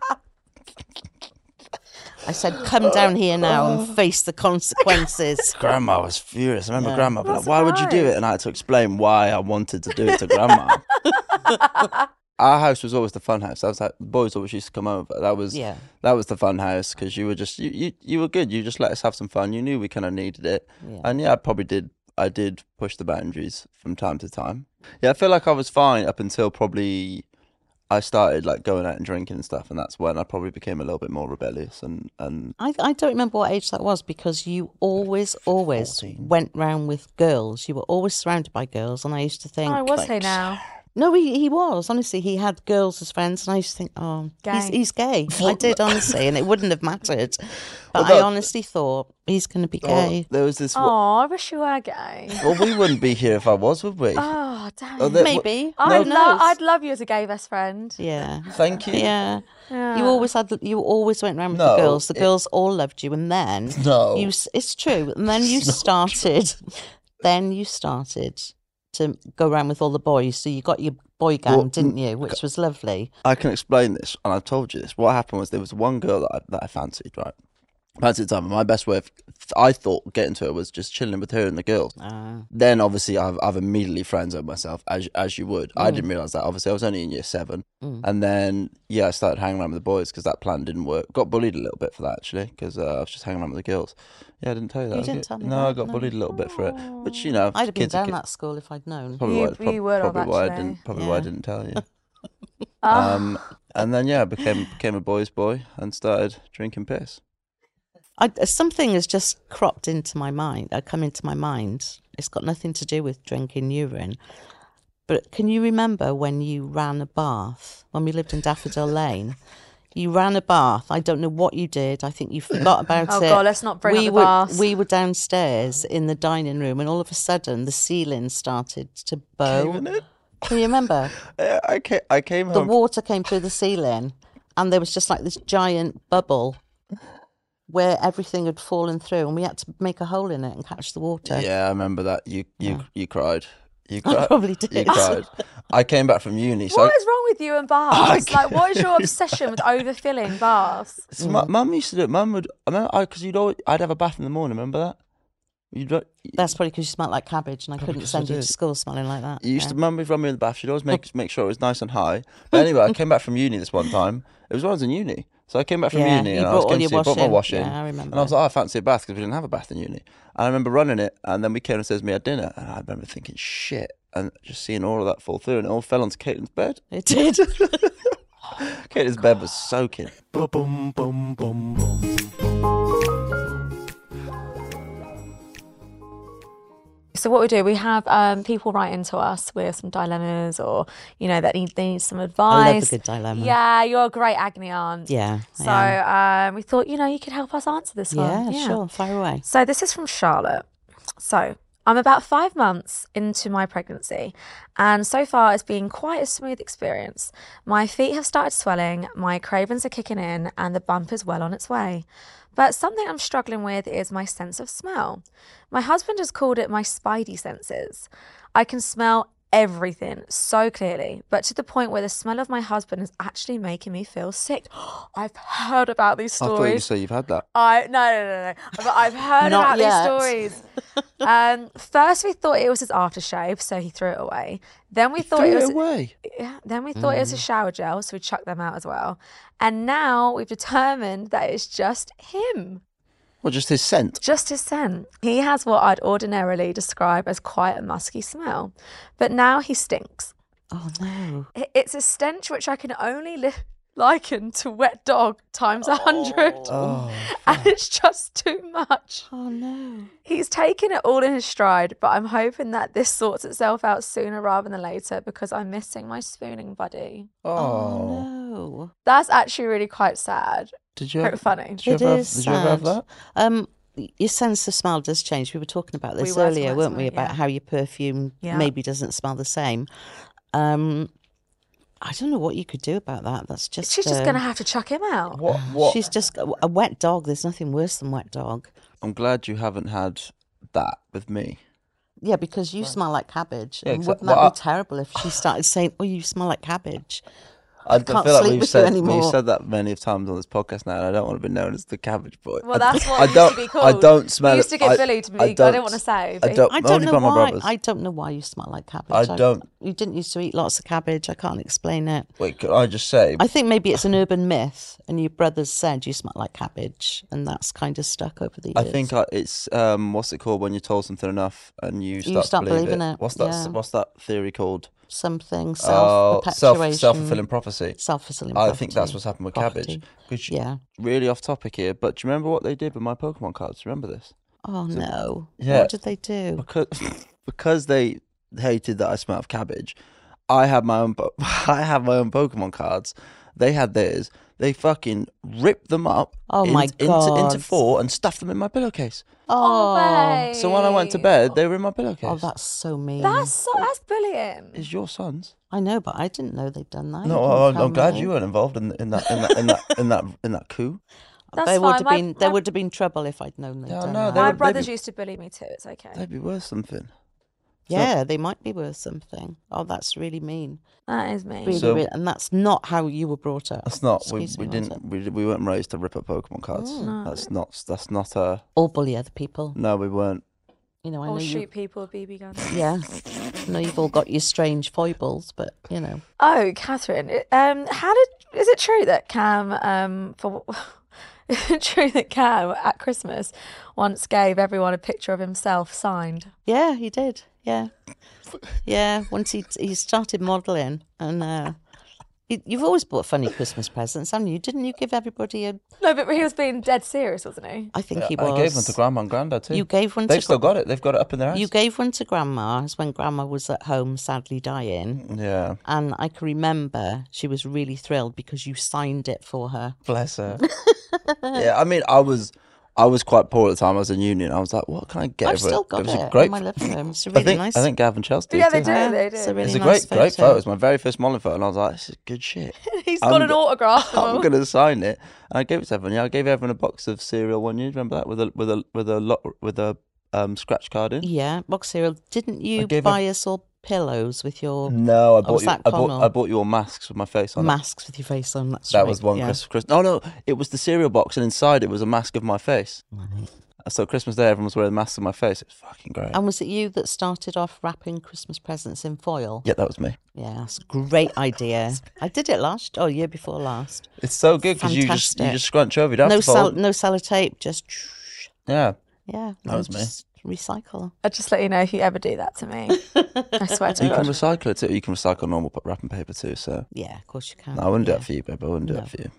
S6: I said, come down here now and face the consequences.
S2: Grandma was furious. I remember
S6: Yeah.
S2: grandma being
S3: Not
S2: like, why would you do it?
S3: surprised.
S2: And I had to explain why I wanted to do it to grandma. Our house was always the fun house. That was like, the boys always used to come over. That was
S6: Yeah.
S2: that was the fun house because you were just you, you you were good. You just let us have some fun. You knew we kind of needed it,
S6: Yeah.
S2: and yeah, I probably did. I did push the boundaries from time to time. Yeah, I feel like I was fine up until probably I started like going out and drinking and stuff, and that's when I probably became a little bit more rebellious and and
S6: I, I don't remember what age that was because you always, always
S2: fourteen.
S6: went round with girls. You were always surrounded by girls, and I used to think,
S3: Oh, was he now?
S6: no, he, he was. Honestly, he had girls as friends, and I used to think, oh, he's,
S3: Gay.
S6: he's gay. I did, honestly, and it wouldn't have mattered. But
S2: Well,
S6: I
S2: that-
S6: honestly thought he's going to be
S2: Well,
S6: gay.
S2: there was this.
S3: Oh, I wish you were gay.
S2: Well, we wouldn't be here if I was, would we?
S3: Oh, damn.
S2: Oh, there-
S6: Maybe.
S3: I'd,
S6: Who
S3: lo-
S6: knows?
S3: I'd love you as a gay best friend.
S6: Yeah.
S2: Thank you.
S6: Yeah.
S3: Yeah.
S6: You always had. You always went round with
S2: No,
S6: the girls. The
S2: it-
S6: girls all loved you, and then
S2: No.
S6: you. s- It's true. And then you started. Then you started to go around with all the boys. So you got your boy gang,
S2: Well,
S6: didn't you? Which was lovely.
S2: I can explain this, and I've told you this. What happened was there was one girl that I, that I fancied, right? Fancied at the time. And my best way of, I thought getting to her was just chilling with her and the girls.
S6: Uh,
S2: Then obviously I've, I've immediately friends with myself, as as you would. I didn't realise that. Obviously I was only in year seven.
S6: Mm.
S2: And then, yeah, I started hanging around with the boys because that plan didn't work. Got bullied a little bit for that, actually, because uh, I was just hanging around with the girls. Yeah, I didn't tell you that.
S6: You
S2: I
S6: didn't
S2: get-
S6: tell me
S2: No,
S6: that,
S2: I got
S6: no.
S2: bullied a little bit for it. Which, you know,
S6: I'd have been
S2: kids are
S6: down
S2: ki-
S6: that school if I'd known.
S2: Probably,
S3: You-
S2: why, prob-
S3: you would have,
S2: probably why I
S3: actually.
S2: didn't. Probably why I
S6: Yeah.
S2: didn't tell you.
S3: Oh.
S2: Um, and then yeah, I became became a boy's boy and started drinking piss.
S6: I, something has just cropped into my mind, uh, come into my mind. It's got nothing to do with drinking urine. But can you remember when you ran a bath, when we lived in Daffodil Lane? You ran a bath. I don't know what you did. I think you forgot about
S3: Oh,
S6: it.
S3: God, let's not bring up
S6: we
S3: the
S6: were,
S3: baths.
S6: We were downstairs in the dining room, and all of a sudden the ceiling started to bow.
S2: Came in it?
S6: Can you remember?
S2: Yeah, I came. I came
S6: The
S2: home.
S6: water came through the ceiling, and there was just like this giant bubble where everything had fallen through, and we had to make a hole in it and catch the water.
S2: Yeah, I remember that. You you
S6: Yeah.
S2: you cried. You
S6: I
S2: cried.
S6: probably did.
S2: You cried. I came back from uni. So
S3: What is wrong with you and baths? Like, what is your obsession with overfilling baths?
S2: So my mum used to do it. Mum would, I remember, because you'd always, I'd have a bath in the morning. Remember that? You'd,
S6: That's probably because you smelled like cabbage, and I
S2: Probably
S6: couldn't
S2: 'cause
S6: send
S2: I
S6: you to
S2: did.
S6: school smelling like that.
S2: you used
S6: Yeah.
S2: to, mum would run me in the bath. She'd always make make sure it was nice and high. But anyway, I came back from uni this one time. It was when I was in uni. So I came back from
S6: Yeah,
S2: uni
S6: you
S2: and I was
S6: brought all
S2: going
S6: your
S2: to brought my
S6: washing.
S2: washing.
S6: Yeah, I remember.
S2: And I was like, oh, I fancy a bath because we didn't have a bath in uni. And I remember running it, and then we came and we had dinner, and I remember thinking, shit, and just seeing all of that fall through, and it all fell onto Caitlin's bed.
S6: It did.
S2: Caitlin's bed was soaking.
S4: Boom, boom, boom, boom.
S3: So what we do, we have um, people write into us with some dilemmas, or you know that need they need some advice.
S6: I love a good dilemma.
S3: Yeah, you're a great agony aunt.
S6: Yeah. I
S3: So
S6: am.
S3: um, we thought, you know, you could help us answer this
S6: yeah,
S3: one.
S6: sure. Fire away.
S3: So this is from Charlotte. So I'm about five months into my pregnancy, and so far it's been quite a smooth experience. My feet have started swelling, my cravings are kicking in, and the bump is well on its way. But something I'm struggling with is my sense of smell. My husband has called it my spidey senses. I can smell everything so clearly, but to the point where the smell of my husband is actually making me feel sick. I've heard about these
S2: I thought you'd
S3: stories.
S2: say you've had that.
S3: I no no no no. But I've heard
S6: Not
S3: about
S6: yet.
S3: these stories. Um, first we thought it was his aftershave, so he threw it away. Then we thought
S2: Threw
S3: it was
S2: it away.
S3: yeah. Then we thought it was a shower gel, so we chucked them out as well. And now we've determined that it's just him.
S2: Or just his scent?
S3: Just his scent. He has what I'd ordinarily describe as quite a musky smell, but now he stinks.
S6: Oh no.
S3: I- It's a stench which I can only li- liken to wet dog times a hundred.
S2: Oh,
S3: And it's just too much.
S6: Oh no.
S3: He's taken it all in his stride, but I'm hoping that this sorts itself out sooner rather than later because I'm missing my spooning buddy.
S2: oh.
S6: Oh no.
S3: That's actually really quite sad.
S2: Did you?
S3: Quite
S2: Have,
S3: funny.
S2: Did you,
S6: It
S2: ever have,
S6: is
S2: did you ever have
S6: sad.
S2: that?
S6: Um, your sense of smell does change. We were talking about
S3: We
S6: this
S3: were
S6: earlier,
S3: talking
S6: weren't
S3: about
S6: we?
S3: it,
S6: About
S3: yeah.
S6: how your perfume
S3: Yeah.
S6: maybe doesn't smell the same. Um, I don't know what you could do about that. That's just.
S3: She's just
S6: uh,
S3: going to have to chuck him out.
S2: What? What?
S6: She's just a wet dog. There's nothing worse than wet dog.
S2: I'm glad you haven't had that with me.
S6: Yeah, because you smell like cabbage.
S2: Yeah,
S6: and
S2: exa-
S6: wouldn't
S2: well,
S6: that
S2: I-
S6: be terrible if she started saying, "Oh, you smell like cabbage"?
S2: I
S6: can't
S2: feel like
S6: sleep
S2: we've
S6: with you
S2: said,
S6: anymore.
S2: we've said that many of times on this podcast now, and I don't want to be known as the cabbage boy.
S3: Well,
S2: I-
S3: that's what
S2: I
S3: it used
S2: don't,
S3: to be
S2: I
S3: called.
S2: don't smell
S3: You used
S2: it.
S3: to get
S2: I-
S3: Billy to be,
S2: I
S3: I,
S2: don't,
S3: didn't want to say.
S2: I
S3: but-
S2: don't,
S6: I don't
S2: only
S6: know
S2: by my
S6: why.
S2: brothers.
S6: I don't know why you smell like cabbage.
S2: I don't.
S6: You didn't used to eat lots of cabbage. I can't explain it.
S2: Wait, could I just say?
S6: I think maybe it's an urban myth, and your brothers said you smell like cabbage, and that's kind of stuck over the
S2: I
S6: years.
S2: think I, it's um, what's it called when you're told something enough and you start,
S6: start
S2: to believe
S6: believing
S2: it.
S6: it,
S2: What's that?
S6: yeah.
S2: What's that theory called?
S6: something
S2: Oh,
S6: self
S2: self
S6: perpetuation,
S2: self fulfilling prophecy.
S6: self-fulfilling.
S2: I think that's
S6: property.
S2: what's happened with
S6: Property.
S2: cabbage. Which
S6: Yeah.
S2: really off topic here, but do you remember what they did with my Pokemon cards? Do you remember this?
S6: Oh no!
S2: Yeah.
S6: What did they do?
S2: Because because they hated that I smelled of cabbage. I had my own. po- I had my own Pokemon cards. They had theirs. They fucking ripped them up.
S6: Oh my
S2: into,
S6: God.
S2: Into four and stuffed them in my pillowcase.
S3: Oh, babe.
S2: So when I went to bed, they were in my pillowcase.
S6: Oh, that's so mean.
S3: That's so, that's bullying.
S2: It's your sons.
S6: I know, but I didn't know they'd done that. You
S2: No,
S6: didn't
S2: I'm,
S6: tell
S2: I'm glad
S6: me.
S2: you weren't involved in, in that in that in that in that in that coup.
S3: That's
S6: there would
S3: fine.
S6: have
S3: My-
S6: been there
S3: my-
S6: would have been trouble if I'd known they'd
S2: Yeah,
S6: done
S2: no,
S6: that.
S2: they
S3: My
S2: would-
S3: brothers
S2: be-
S3: used to bully me too. It's okay.
S2: They'd be worth something.
S6: Yeah, they might be worth something. Oh, that's really mean.
S3: That is me.
S6: Really,
S2: So-
S6: really, and that's not how you were brought up.
S2: That's not. We,
S6: Excuse
S2: we
S6: me, was
S2: didn't. We, we weren't raised to rip up Pokemon cards.
S6: Oh.
S2: That's not. That's not a.
S6: Or bully other people.
S2: No, we weren't.
S6: You know, I
S3: Or
S6: know
S3: shoot
S6: you.
S3: people with B B guns.
S6: Yeah, I know you've all got your strange foibles, but you know.
S3: Oh, Catherine, it- um, how did is it true that Cam um for is it true that Cam at Christmas once gave everyone a picture of himself signed?
S6: Yeah, he did. Yeah, yeah. Once he he started modelling, and uh, you, you've always bought funny Christmas presents, haven't you? Didn't you give everybody a?
S3: No, but he was being dead serious, wasn't he?
S6: I think
S2: Yeah,
S6: he was.
S2: I gave one to Grandma and Grandad too.
S6: You gave one
S2: They've
S6: to.
S2: still got it. They've got it up in their house.
S6: You gave one to Grandma as when Grandma was at home, sadly dying.
S2: Yeah.
S6: And I can remember she was really thrilled because you signed it for her.
S2: Bless her. Yeah. I mean, I was. I was quite poor at the time. I was in uni. And I was like, what can I get?
S6: I've
S2: for
S6: still
S2: it?
S6: got
S2: it was
S6: it
S2: a great.
S6: in my living room. It's a
S2: I
S6: really
S2: think.
S6: nice.
S2: I think Gav and Chelsea did
S3: Yeah, they
S2: too.
S3: do.
S6: Yeah,
S3: They do.
S6: it's a really
S2: It's a
S6: nice
S2: great, great
S6: photo.
S2: photo. It's my very first modelling photo, and I was like, "This is good shit."
S3: He's
S2: I'm
S3: got an
S2: go-
S3: autograph. of
S2: I'm
S3: all.
S2: gonna sign it. And I gave it to everyone. Yeah, I gave everyone a box of cereal one year. Remember that with a with a with a lot with a um scratch card in.
S6: Yeah, box cereal. Didn't you
S2: gave
S6: buy us all pillows with your
S2: No, I
S6: Oh,
S2: bought
S6: was
S2: you.
S6: that
S2: I bought.
S6: Connell?
S2: I bought you all masks with my face on it.
S6: masks with your face on? That's
S2: That
S6: right.
S2: was one
S6: yeah.
S2: Christmas. Christmas. No, no, it was the cereal box, and inside it was a mask of my face. So Christmas Day, everyone was wearing masks of my face. It was fucking great.
S6: And was it you that started off wrapping Christmas presents in foil?
S2: Yeah, that was me.
S6: Yeah, that's a great idea. I did it last, oh, year before last.
S2: It's so good because you just you
S6: Fantastic.
S2: just scrunch over. You don't
S6: No
S2: have to
S6: sal-
S2: fold.
S6: no sellotape, just
S2: Yeah,
S6: yeah.
S2: That
S6: no,
S2: was me.
S6: just Recycle.
S3: I'll just let you know if you ever do that to me. I swear to
S2: you can
S3: God.
S2: recycle it too. You can recycle normal wrapping paper too. So
S6: Yeah, of course you can.
S2: no, I wouldn't do
S6: yeah.
S2: it for you, babe. I wouldn't do
S6: No.
S2: it for you.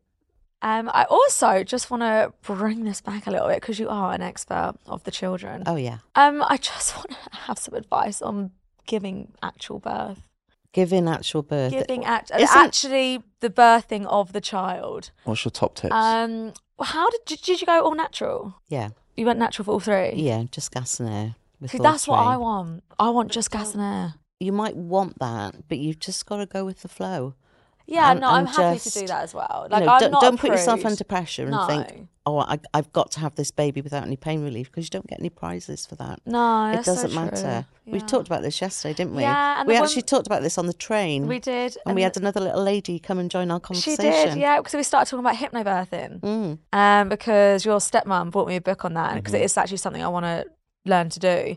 S3: Um, I also just want to bring this back a little bit because you are an expert of the children.
S6: Oh yeah,
S3: Um, I just want to have some advice on giving actual birth.
S6: giving actual birth.
S3: Giving act-
S6: Isn't-
S3: actually the birthing of the child.
S2: What's your top tips?
S3: Um, how did did, did you go all natural?
S6: Yeah,
S3: You went natural for all three.
S6: yeah, just gas and air. with
S3: See,
S6: all
S3: that's what I
S6: three.
S3: want. I want just gas and air.
S6: You might want that, but you've just got to go with the flow.
S3: Yeah,
S6: And-
S3: no, I'm
S6: and
S3: happy to
S6: just,
S3: do that as well.
S6: You
S3: Like,
S6: know,
S3: I'm
S6: don't,
S3: not
S6: don't
S3: a
S6: put yourself
S3: prude.
S6: under pressure and
S3: No.
S6: think, oh, I, I've got to have this baby without any pain relief, because you don't get any prizes for that.
S3: No,
S6: It
S3: that's so
S6: doesn't
S3: true.
S6: matter. We
S3: Yeah.
S6: talked about this yesterday, didn't we?
S3: Yeah, and
S6: we
S3: the one-
S6: actually talked about this on the train.
S3: We did.
S6: And, we had another little lady come and join our
S3: She
S6: conversation.
S3: did, yeah, because we started talking about hypnobirthing.
S6: Mm.
S3: Um, because your stepmom bought me a book on that, because
S6: Mm-hmm.
S3: it is actually something I want to learn to do.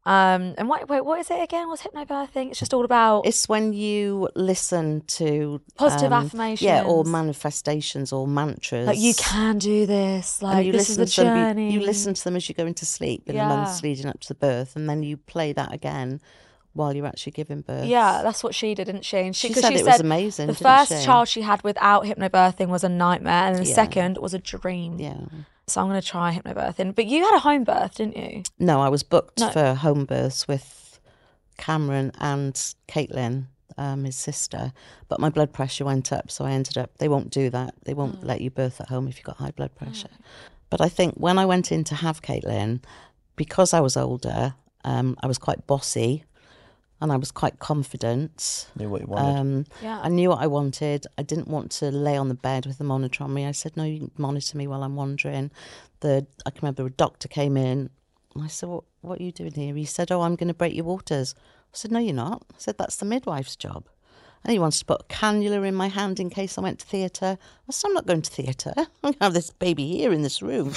S3: Um, and what, wait, what is it again? What's hypnobirthing? It's just all about
S6: It's when you listen to
S3: positive
S6: um,
S3: affirmations.
S6: yeah, or manifestations or mantras.
S3: Like, you can do this. Like,
S6: and you
S3: this is
S6: listen
S3: the
S6: to them,
S3: journey.
S6: you, you listen to them as you go into sleep in
S3: Yeah.
S6: the months leading up to the birth, and then you play that again while you're actually giving birth.
S3: Yeah, that's what she did, didn't she? And
S6: She
S3: 'cause
S6: said
S3: she
S6: it was amazing,
S3: The
S6: didn't
S3: first
S6: she?
S3: child she had without hypnobirthing was a nightmare, and the
S6: Yeah.
S3: second was a dream.
S6: Yeah.
S3: So I'm going to try hypnobirthing. But you had a home birth, didn't you?
S6: No, I was booked
S3: No.
S6: for home births with Cameron and Caitlin, um, his sister, but my blood pressure went up, so I ended up, they won't do that. They won't
S3: Oh.
S6: let you birth at home if you've got high blood pressure. But I think when I went in to have Caitlin, because I was older, um, I was quite bossy and I was quite confident.
S2: Knew what you wanted.
S6: Um,
S3: Yeah.
S6: I knew what I wanted. I didn't want to lay on the bed with the monitor on me. I said, no, you can monitor me while I'm wandering. The I can remember a doctor came in. And I said, what, what are you doing here? He said, oh, I'm going to break your waters. I said, no, you're not. I said, that's the midwife's job. And he wanted to put a cannula in my hand in case I went to theatre. I said, I'm not going to theatre. I'm going to have this baby here in this room.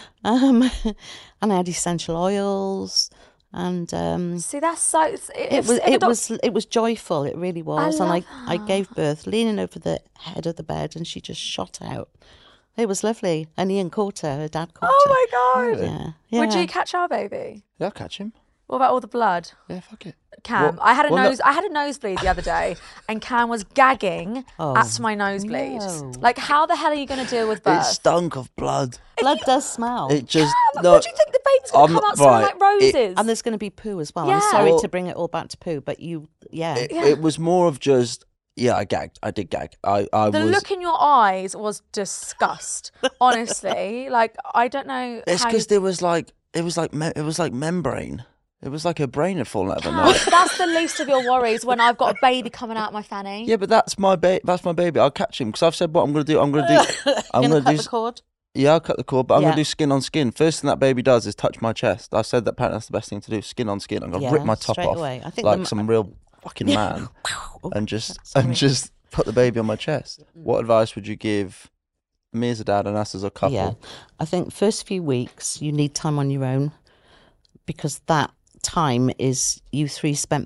S6: um, and I had essential oils. And um,
S3: See, that's so. It,
S6: it was it was it was joyful. It really was. And
S3: love
S6: I, I gave birth leaning over the head of the bed, and she just shot out. It was lovely. And Ian caught her. Her dad caught
S3: Oh
S6: her.
S3: my God.
S6: Yeah. yeah.
S3: Would you catch our baby?
S2: Yeah, I'll catch him.
S3: What about all the blood?
S2: Yeah, fuck it.
S3: Cam,
S2: What-
S3: I had a
S2: well, no-
S3: nose. I had a nosebleed the other day, and Cam was gagging
S6: Oh,
S3: at my nosebleed.
S6: no.
S3: Like, how the hell are you going to deal with
S2: It
S3: birth?
S2: stunk of blood.
S6: Blood does smell.
S2: It just
S3: Cam,
S2: no.
S3: what do you think the baby's going
S2: I'm
S3: to
S2: not-
S3: come out smelling
S2: right,
S3: like roses?
S2: it-
S6: And there's going to be poo as well.
S3: Yeah.
S6: I'm sorry
S2: Well-
S6: to bring it all back to poo, but you, yeah.
S2: It,
S3: Yeah.
S2: it was more of just yeah. I gagged. I did gag. I I
S3: the
S2: was.
S3: look in your eyes was disgust. Honestly, like, I don't know.
S2: It's
S3: how you-
S2: because there was like it was like me- it was like membrane. It was like her brain had fallen out of her
S3: Cam,
S2: nose.
S3: that's the least of your worries when I've got a baby coming out of my fanny.
S2: Yeah, but that's my baby. That's my baby. I'll catch him because I've said what I'm going to do. I'm going to do. I'm
S6: You're
S2: going
S6: gonna
S2: to
S6: cut
S2: do.
S6: the cord.
S2: Yeah, I'll cut the cord, but I'm
S6: Yeah.
S2: going to do skin on skin. First thing that baby does is touch my chest. I've said that apparently that's the best thing to do. Skin on skin. I'm going to
S6: Yeah,
S2: rip my top
S6: straight
S2: off
S6: away. I think
S2: like
S6: the-
S2: some real fucking man,
S6: Oh,
S2: and just
S6: sorry.
S2: and just put the baby on my chest. What advice would you give me as a dad and us as a couple?
S6: Yeah, I think first few weeks you need time on your own, because that time is you three spent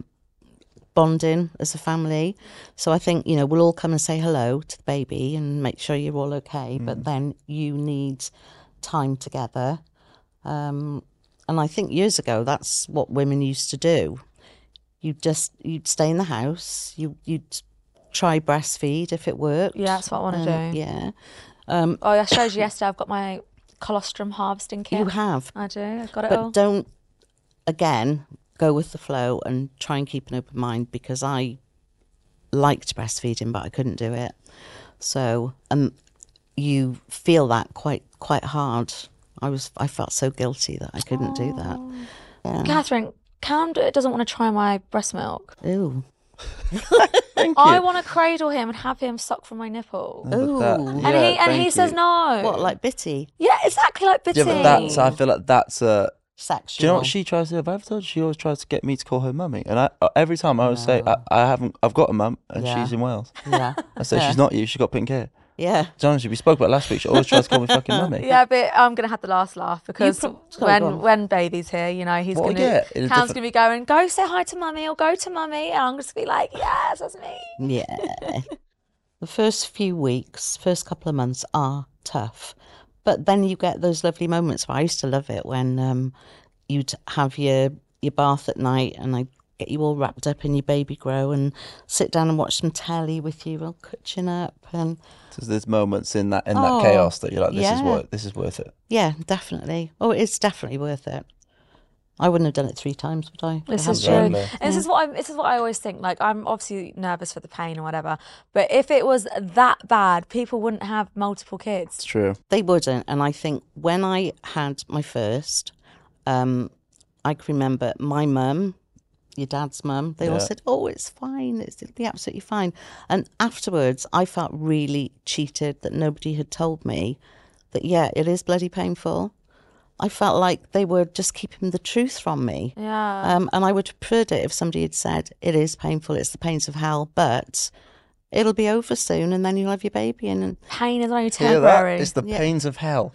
S6: bonding as a family. So I think, you know, we'll all come and say hello to the baby and make sure you're all okay, but then you need time together. Um, and I think years ago that's what women used to do. You just you'd stay in the house, you you'd try breastfeed if it worked.
S3: Yeah, that's what I want to
S6: Um,
S3: do.
S6: Yeah. Um,
S3: Oh, I showed you yesterday. I've got my colostrum harvesting kit.
S6: you have.
S3: I do. I've got it
S6: But
S3: all.
S6: don't, again, go with the flow and try and keep an open mind, because I liked breastfeeding, but I couldn't do it. So, um, you feel that quite quite hard. I was I felt so guilty that I couldn't do that. Yeah.
S3: Catherine, Cam d- doesn't want to try my breast milk.
S6: Ooh.
S3: I want to cradle him and have him suck from my nipple.
S2: But that-
S6: Ooh.
S3: and
S2: yeah,
S3: he and he
S2: thank
S3: says
S2: you.
S3: no.
S6: What, like bitty?
S3: Yeah, exactly like bitty.
S2: Yeah, but that's. I feel like that's a.
S6: Sexual.
S2: Do you know what she tries to do? Have I ever told you? She always tries to get me to call her mummy, and I uh, every time I always say I, I haven't. I've got a mum, and
S6: Yeah.
S2: she's in Wales.
S6: Yeah.
S2: I say
S6: Yeah.
S2: she's not you. She's got pink hair.
S6: Yeah.
S2: Honestly, we spoke about it last week. She always tries to call me fucking mummy.
S3: Yeah, but I'm gonna have the last laugh because
S6: prob- go
S3: when
S6: on.
S3: when baby's here, you know, he's
S2: Well,
S3: gonna
S2: yeah, in a
S3: Cam's
S2: different-
S3: gonna be going, go say hi to mummy or go to mummy, and I'm just gonna be like, yes, that's me.
S6: Yeah. The first few weeks, first couple of months are tough. But then you get those lovely moments where I used to love it when um, you'd have your, your bath at night and I'd get you all wrapped up in your baby grow and sit down and watch some telly with you, all cutching up. And
S2: So there's moments in that in that
S6: Oh,
S2: chaos that you're like, this is
S6: yeah.
S2: what this is worth it.
S6: yeah, definitely. Oh, it's definitely worth it. I wouldn't have done it three times, would I?
S3: This
S6: To
S3: is
S6: have
S3: true.
S6: one.
S2: Exactly.
S3: And this is what I this is what I always think. Like, I'm obviously nervous for the pain or whatever, but if it was that bad, people wouldn't have multiple
S2: It's
S3: kids.
S2: true.
S6: They wouldn't. And I think when I had my first, um, I can remember my mum, your dad's mum, they all
S2: Yeah.
S6: said, oh, it's fine. It's, it'll be absolutely fine. And afterwards, I felt really cheated that nobody had told me that, yeah, it is bloody painful. I felt like they were just keeping the truth from me.
S3: Yeah.
S6: Um, and I would have preferred it if somebody had said, it is painful, it's the pains of hell, but it'll be over soon and then you'll have your baby in. And
S3: Pain is only
S2: Hear that?
S3: temporary.
S2: It's the
S6: Yeah.
S2: pains of hell.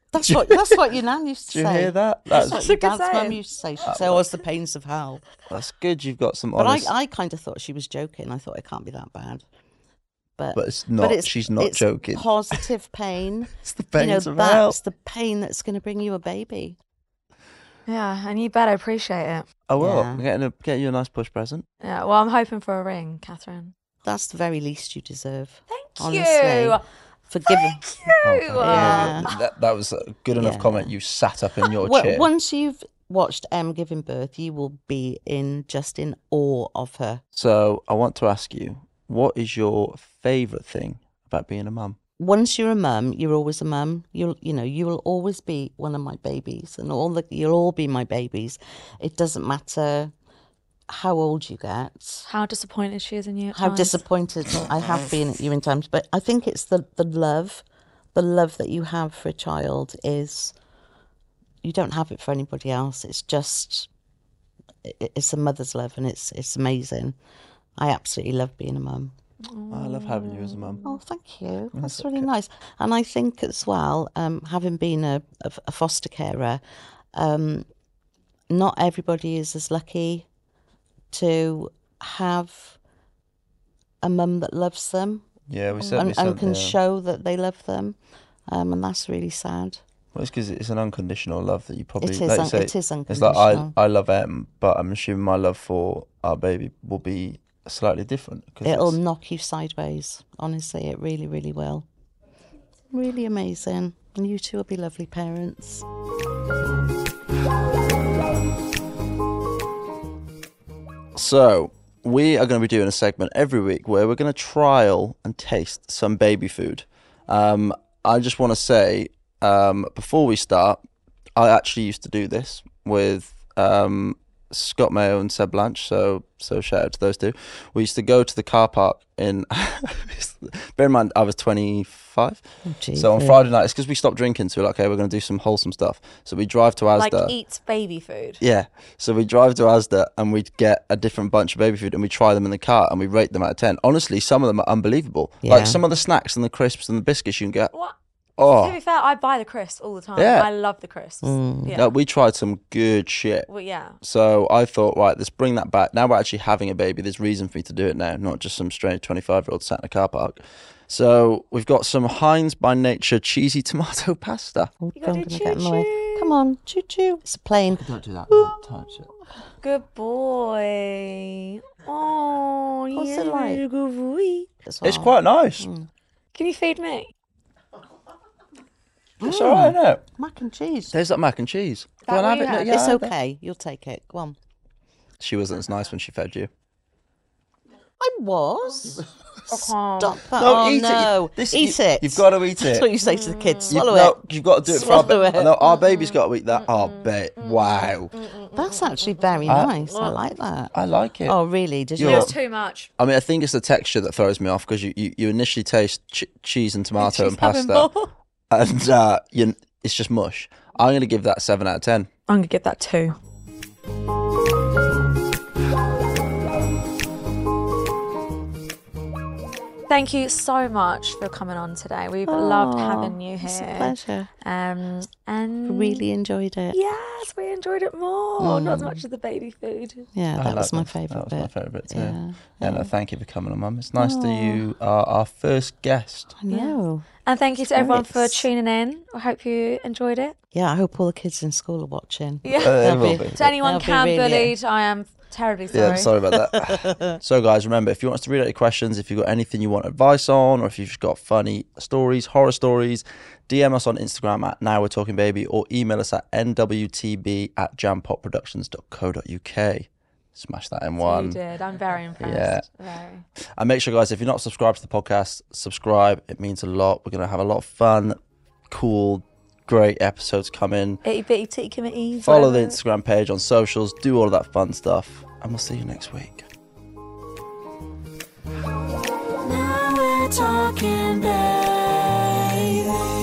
S6: That's what that's what your nan used to
S2: Do you
S6: say.
S2: hear that?
S6: That's
S2: That's
S6: what your
S3: a good
S6: dad's mum
S3: saying.
S6: used to say. She'd say, "Oh, it's the pains of hell."
S2: that's good. You've got some
S6: But
S2: honest.
S6: I, I kind of thought she was joking. I thought it can't be that bad. But
S2: But it's not. She's not
S6: it's
S2: joking.
S6: Positive pain.
S2: It's the
S6: You know,
S2: pains of hell.
S6: that's the pain that's going to bring you a baby.
S3: Yeah, and you better appreciate it.
S2: I will.
S6: Yeah.
S2: I'm getting a, getting you a nice push present.
S3: Yeah, well, I'm hoping for a ring, Catherine.
S6: That's the very least you deserve.
S3: Thank
S6: honestly.
S3: you.
S6: For giving.
S3: Thank you.
S2: Oh,
S6: Yeah.
S2: That, that was a good enough
S6: Yeah.
S2: comment. You sat up in your
S6: Well,
S2: chair.
S6: once you've watched Em giving birth, you will be in just in awe of her.
S2: So I want to ask you, what is your favourite thing about being a mum?
S6: Once you're a mum, you're always a mum. You'll, you know, you will always be one of my babies, and all the, you'll all be my babies. It doesn't matter how old you get,
S3: How disappointed she is in you. At
S6: how
S3: times.
S6: disappointed I have been at you in times, but I think it's the the love, the love that you have for a child is, you don't have it for anybody else. It's just, it, it's a mother's love, and it's it's amazing. I absolutely love being a mum.
S2: I love having you as a mum.
S6: Oh, thank you. That's,
S2: That's
S6: really
S2: okay.
S6: nice. And I think as well, um, having been a, a, a foster carer, um, not everybody is as lucky to have a mum that loves them
S2: Yeah, we certainly
S6: and, and can
S2: yeah.
S6: show that they love them. Um, and that's really sad.
S2: Well, it's because it's an unconditional love that you probably.
S6: It is
S2: like you
S6: un-
S2: say,
S6: it is
S2: It's like I,
S6: unconditional.
S2: I love Em, but I'm assuming my love for our baby will be slightly different. 'cause
S6: It'll
S2: it's-
S6: knock you sideways. Honestly, it really, really will. Really amazing. And you two will be lovely parents.
S2: So we are going to be doing a segment every week where we're going to trial and taste some baby food. Um, I just want to say um, before we start, I actually used to do this with um, Scott Mayo and Seb Blanche. So so shout out to those two. We used to go to the car park in. Bear in mind, I was twenty-five.
S6: Oh, gee,
S2: So on
S6: yeah.
S2: Friday night, it's because we stopped drinking. So we're like, okay, we're going to do some wholesome stuff. So we drive to Asda.
S3: Like eat baby food.
S2: Yeah. So we drive to Asda and we'd get a different bunch of baby food and we try them in the car and we rate them out of ten. Honestly, some of them are unbelievable.
S6: Yeah.
S2: Like some of the snacks and the crisps and the biscuits you can get.
S3: What? To
S2: Oh,
S3: be fair, I buy the crisps all the time.
S2: Yeah.
S3: I love the crisps.
S6: Mm.
S3: Yeah.
S2: no, we tried some good shit.
S3: Well, yeah.
S2: So I thought, right, let's bring that back. Now we're actually having a baby. There's reason for me to do it now, not just some strange twenty-five-year-old sat in a car park. So we've got some Heinz by Nature cheesy tomato pasta.
S6: Oh,
S3: You gotta
S6: I'm
S3: do
S6: gonna get in the way.
S3: choo-choo.
S6: Come on, choo choo. It's a plane.
S2: Don't do that. Don't touch it.
S3: Good boy. Oh,
S6: What's
S3: yeah.
S6: it like?
S3: Good boy.
S6: as
S2: It's
S6: well.
S2: quite nice.
S3: Can you feed me?
S2: It's all right, isn't it?
S6: Mac and cheese.
S2: There's that mac and cheese.
S3: That
S2: Go on,
S3: what
S2: have
S3: you
S2: it.
S3: had?
S2: Yeah,
S6: It's
S2: have it.
S6: okay. You'll take it. Go on.
S2: She wasn't as nice when she fed you.
S6: I was. Stop that.
S2: No,
S6: oh,
S2: eat it.
S6: no.
S2: This-
S6: eat
S2: you-
S6: it.
S2: You've got to eat
S6: That's
S2: it.
S6: what you say to the kids.
S2: You-
S6: Swallow
S2: no,
S6: it.
S2: You've got to do it for our
S6: Swallow
S2: baby.
S6: it.
S2: No, our baby's got to eat that. Oh, babe. Wow.
S6: That's actually very
S2: I-
S6: nice. I like that.
S2: I like it.
S6: Oh, really? Did you?
S2: You're-
S3: It's too much.
S2: I mean, I think it's the texture that throws me off because you, you, you initially taste ch- cheese and tomato
S3: She's
S2: and
S3: having
S2: pasta,
S3: more.
S2: and uh, you, it's just mush. I'm going to give that seven out of ten.
S3: I'm going to give that two. Thank you so much for coming on today. We've loved
S6: Oh,
S3: having you
S6: It's a
S3: here.
S6: pleasure.
S3: Um, and
S6: Really enjoyed it.
S3: yes, we enjoyed it more. Not as much as the baby food.
S6: Yeah,
S2: I
S6: that was
S2: like
S6: my favourite
S2: That was my
S6: bit.
S2: favourite bit too.
S6: Yeah,
S2: Yeah, no, thank you for coming on, Mum. It's nice that you are our first guest.
S6: I know.
S3: And thank you to everyone for
S6: Spirits.
S3: tuning in. I hope you enjoyed it.
S6: Yeah, I hope all the kids in school are watching.
S3: Yeah.
S2: Uh, it
S6: They'll
S2: will
S6: be-
S2: be.
S3: To anyone
S6: That'll be
S3: can
S6: really-
S3: bullied, I am terribly sorry.
S2: Yeah, sorry about that. So, guys, remember, if you want us to read out your questions, if you've got anything you want advice on, or if you've got funny stories, horror stories, D M us on Instagram at Now We're Talking Baby, or email us at n w t b at jampopproductions dot co dot u k. Smash that in
S3: You
S2: one.
S3: did. I'm very impressed. Very.
S2: And make sure, guys, if you're not subscribed to the podcast, subscribe. It means a lot. We're going to have a lot of fun, cool, great episodes coming.
S3: Itty bitty titty committees.
S2: Follow the
S3: whatever.
S2: Instagram page on socials. Do all of that fun stuff. And we'll see you next week.
S4: Now we're talking, baby.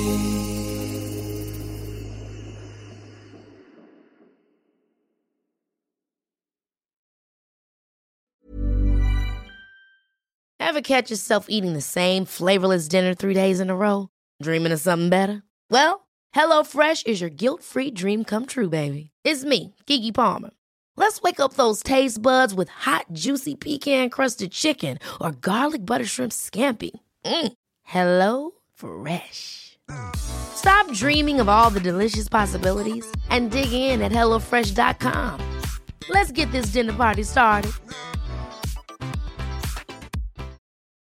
S5: Ever catch yourself eating the same flavorless dinner three days in a row? Dreaming of something better? Well, HelloFresh is your guilt-free dream come true, baby. It's me, Keke Palmer. Let's wake up those taste buds with hot, juicy pecan-crusted chicken or garlic butter shrimp scampi. Mm. Hello Fresh. Stop dreaming of all the delicious possibilities and dig in at hello fresh dot com. Let's get this dinner party started.